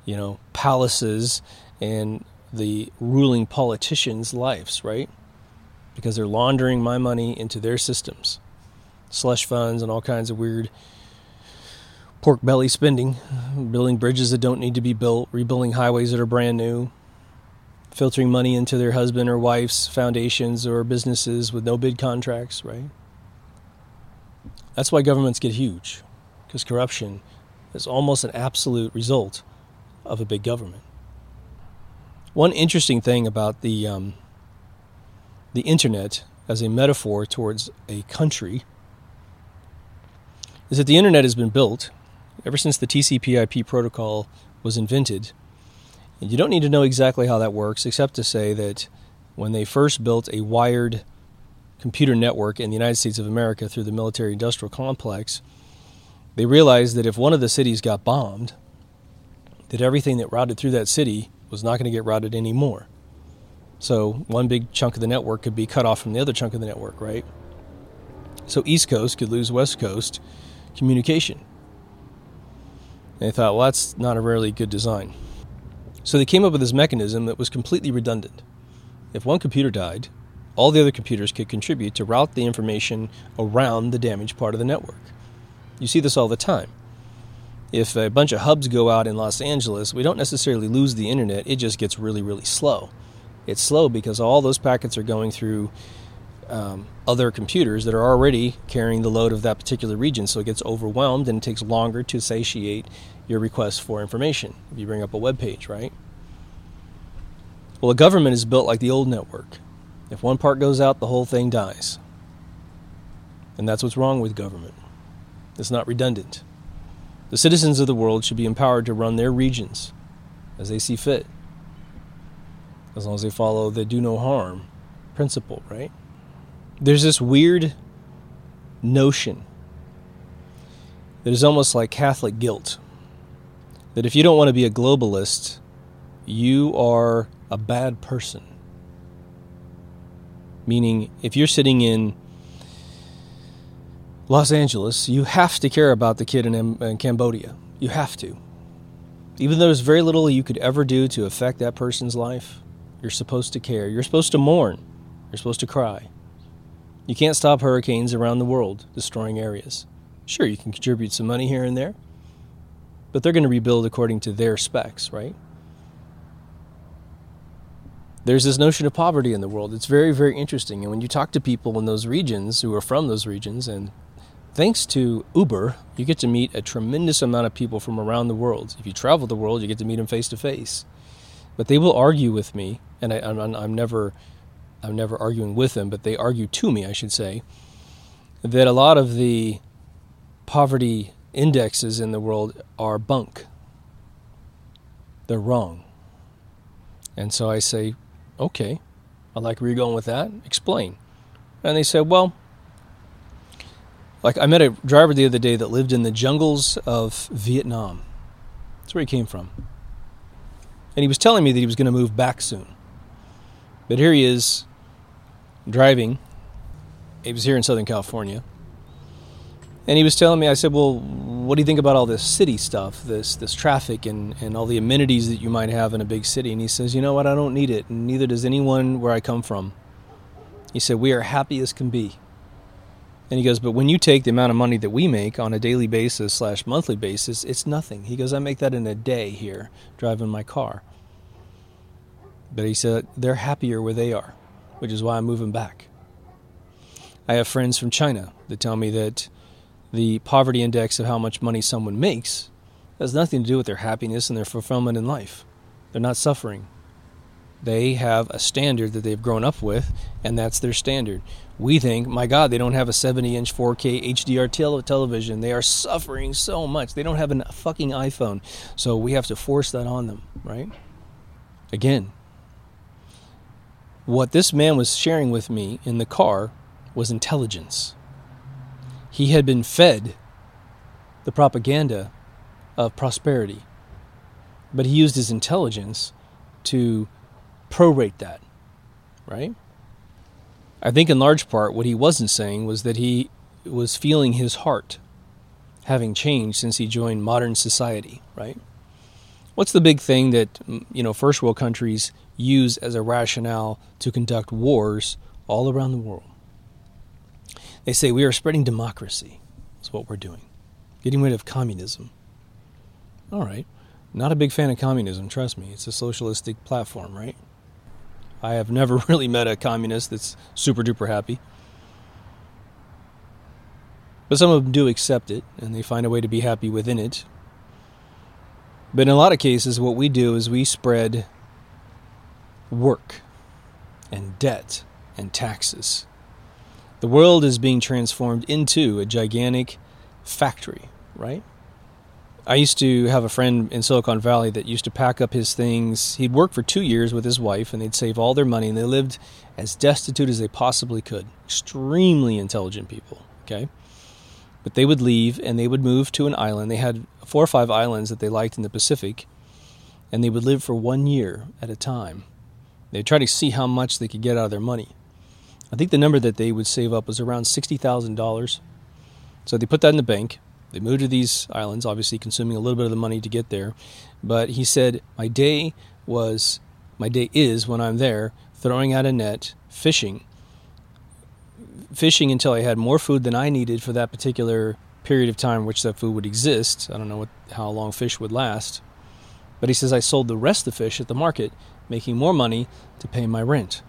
palaces and the ruling politicians' lives, right? Because they're laundering my money into their systems. Slush funds and all kinds of weird pork belly spending, building bridges that don't need to be built, rebuilding highways that are brand new, filtering money into their husband or wife's foundations or businesses with no bid contracts, right? That's why governments get huge, because corruption is almost an absolute result of a big government. One interesting thing about the internet as a metaphor towards a country is that the internet has been built ever since the TCP/IP protocol was invented. And you don't need to know exactly how that works, except to say that when they first built a wired computer network in the United States of America through the military-industrial complex, they realized that if one of the cities got bombed, that everything that routed through that city was not going to get routed anymore. So one big chunk of the network could be cut off from the other chunk of the network, right? So East Coast could lose West Coast communication. And they thought, well, that's not a really good design. So they came up with this mechanism that was completely redundant. If one computer died, all the other computers could contribute to route the information around the damaged part of the network. You see this all the time. If a bunch of hubs go out in Los Angeles, we don't necessarily lose the internet, it just gets really, really slow. It's slow because all those packets are going through other computers that are already carrying the load of that particular region, so it gets overwhelmed and it takes longer to satiate your request for information if you bring up a web page, right? Well, a government is built like the old network. If one part goes out, the whole thing dies. And that's what's wrong with government. It's not redundant. The citizens of the world should be empowered to run their regions as they see fit, as long as they follow the do no harm principle, right? There's this weird notion that is almost like Catholic guilt, that if you don't want to be a globalist, you are a bad person. Meaning, if you're sitting in Los Angeles, you have to care about the kid in Cambodia. You have to. Even though there's very little you could ever do to affect that person's life, you're supposed to care. You're supposed to mourn. You're supposed to cry. You can't stop hurricanes around the world destroying areas. Sure, you can contribute some money here and there, but they're going to rebuild according to their specs, right? There's this notion of poverty in the world. It's very, very interesting. And when you talk to people in those regions who are from those regions, and thanks to Uber, you get to meet a tremendous amount of people from around the world. If you travel the world, you get to meet them face to face. But they will argue with me, and I'm never arguing with them, but they argue to me, I should say, that a lot of the poverty indexes in the world are bunk. They're wrong. And so I say, okay, I like where you're going with that. Explain. And they said, well, like I met a driver the other day that lived in the jungles of Vietnam. That's where he came from. And he was telling me that he was going to move back soon. But here he is driving. He was here in Southern California. And he was telling me, I said, well, what do you think about all this city stuff, this traffic and all the amenities that you might have in a big city? And he says, you know what, I don't need it, and neither does anyone where I come from. He said, we are happy as can be. And he goes, but when you take the amount of money that we make on a daily basis / monthly basis, it's nothing. He goes, I make that in a day here, driving my car. But he said, they're happier where they are, which is why I'm moving back. I have friends from China that tell me that the poverty index of how much money someone makes has nothing to do with their happiness and their fulfillment in life. They're not suffering. They have a standard that they've grown up with, and that's their standard. We think, my God, they don't have a 70-inch 4K HDR television. They are suffering so much. They don't have a fucking iPhone. So we have to force that on them, right? Again, what this man was sharing with me in the car was intelligence. He had been fed the propaganda of prosperity, but he used his intelligence to prorate that, right? I think in large part what he wasn't saying was that he was feeling his heart having changed since he joined modern society, right? What's the big thing that, first world countries use as a rationale to conduct wars all around the world? They say we are spreading democracy. That's what we're doing. Getting rid of communism. All right. Not a big fan of communism, trust me. It's a socialistic platform, right? I have never really met a communist that's super duper happy. But some of them do accept it, and they find a way to be happy within it. But in a lot of cases, what we do is we spread work and debt and taxes. The world is being transformed into a gigantic factory, right? I used to have a friend in Silicon Valley that used to pack up his things. He'd work for 2 years with his wife, and they'd save all their money, and they lived as destitute as they possibly could. Extremely intelligent people, okay? But they would leave, and they would move to an island. They had 4 or 5 islands that they liked in the Pacific, and they would live for 1 year at a time. They'd try to see how much they could get out of their money. I think the number that they would save up was around $60,000. So they put that in the bank. They moved to these islands, obviously consuming a little bit of the money to get there. But he said, my day is when I'm there, throwing out a net, fishing until I had more food than I needed for that particular period of time which that food would exist. I don't know how long fish would last. But he says, I sold the rest of the fish at the market, making more money to pay my rent.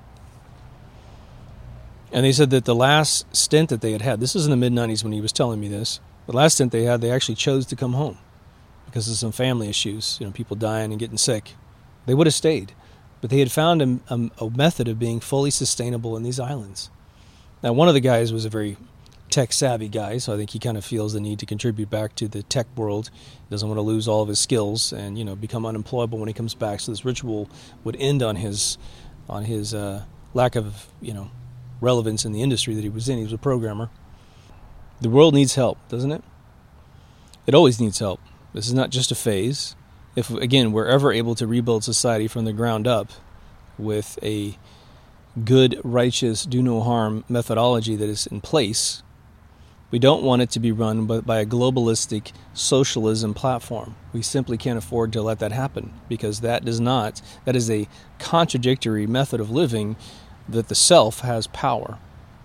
And they said that the last stint that they had, this was in the mid-90s when he was telling me this, the last stint they had, they actually chose to come home because of some family issues, people dying and getting sick. They would have stayed, but they had found a method of being fully sustainable in these islands. Now, one of the guys was a very tech-savvy guy, so I think he kind of feels the need to contribute back to the tech world. He doesn't want to lose all of his skills and, become unemployable when he comes back. So this ritual would end on his lack of, relevance in the industry that he was in. He was a programmer. The world needs help, doesn't it? It always needs help. This is not just a phase. If, again, we're ever able to rebuild society from the ground up with a good, righteous, do no harm methodology that is in place, we don't want it to be run by a globalistic socialism platform. We simply can't afford to let that happen because that is a contradictory method of living that the self has power.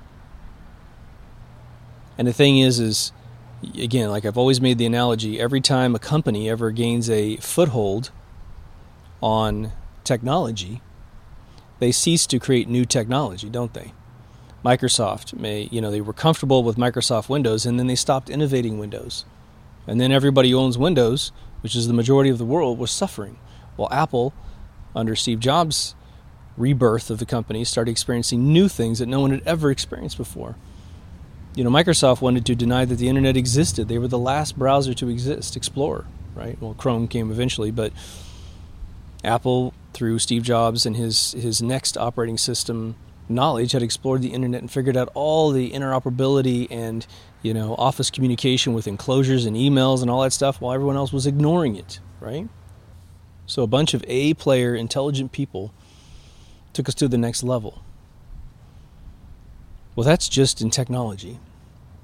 And the thing is again, like I've always made the analogy, every time a company ever gains a foothold on technology, they cease to create new technology, don't they? Microsoft they were comfortable with Microsoft Windows, and then they stopped innovating Windows. And then everybody who owns Windows, which is the majority of the world, was suffering. Well, Apple, under Steve Jobs' rebirth of the company, started experiencing new things that no one had ever experienced before. Microsoft wanted to deny that the internet existed. They were the last browser to exist, Explorer, right? Well, Chrome came eventually, but Apple, through Steve Jobs and his next operating system knowledge, had explored the internet and figured out all the interoperability and, office communication with enclosures and emails and all that stuff while everyone else was ignoring it, right? So a bunch of A-player intelligent people took us to the next level. Well, that's just in technology.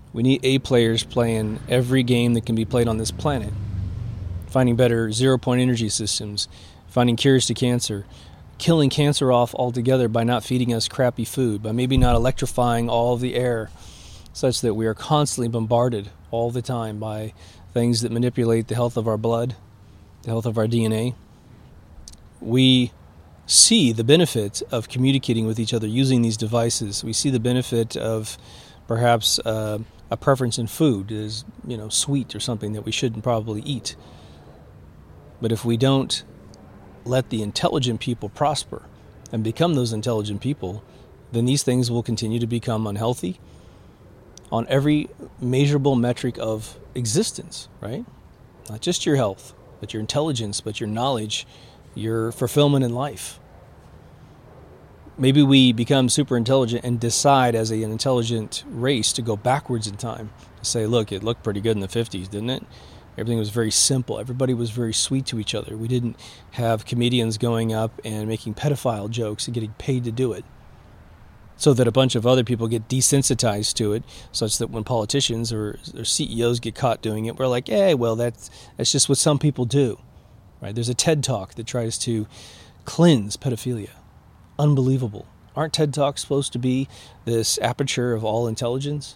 We need A players playing every game that can be played on this planet, finding better zero-point energy systems, finding cures to cancer, killing cancer off altogether by not feeding us crappy food, by maybe not electrifying all of the air such that we are constantly bombarded all the time by things that manipulate the health of our blood, the health of our DNA. We see the benefit of communicating with each other using these devices. We see the benefit of perhaps a preference in food is, sweet or something that we shouldn't probably eat. But if we don't let the intelligent people prosper and become those intelligent people, then these things will continue to become unhealthy on every measurable metric of existence, right? Not just your health, but your intelligence, but your knowledge, your fulfillment in life. Maybe we become super intelligent and decide as an intelligent race to go backwards in time. To say, look, it looked pretty good in the 50s, didn't it? Everything was very simple. Everybody was very sweet to each other. We didn't have comedians going up and making pedophile jokes and getting paid to do it, so that a bunch of other people get desensitized to it, such that when politicians or CEOs get caught doing it, we're like, hey, well, that's just what some people do, right? There's a TED Talk that tries to cleanse pedophilia. Unbelievable. Aren't TED Talks supposed to be this aperture of all intelligence?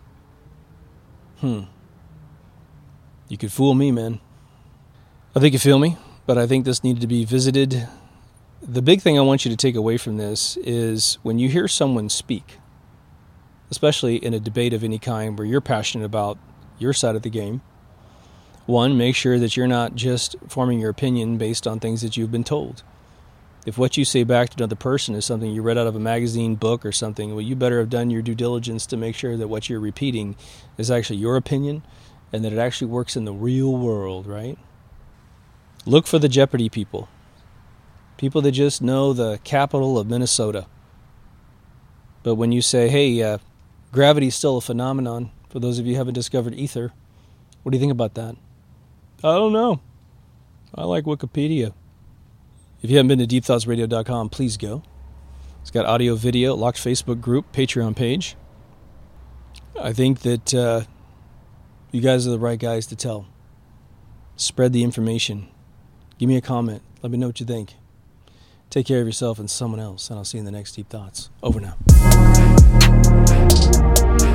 You could fool me, man. I think you feel me, but I think this needed to be visited. The big thing I want you to take away from this is when you hear someone speak, especially in a debate of any kind where you're passionate about your side of the game, one, make sure that you're not just forming your opinion based on things that you've been told. If what you say back to another person is something you read out of a magazine, book, or something, well, you better have done your due diligence to make sure that what you're repeating is actually your opinion and that it actually works in the real world, right? Look for the Jeopardy people. People that just know the capital of Minnesota. But when you say, hey, gravity's still a phenomenon, for those of you who haven't discovered ether, what do you think about that? I don't know. I like Wikipedia. If you haven't been to deepthoughtsradio.com, please go. It's got audio, video, locked Facebook group, Patreon page. I think that you guys are the right guys to tell. Spread the information. Give me a comment. Let me know what you think. Take care of yourself and someone else, and I'll see you in the next Deep Thoughts. Over now.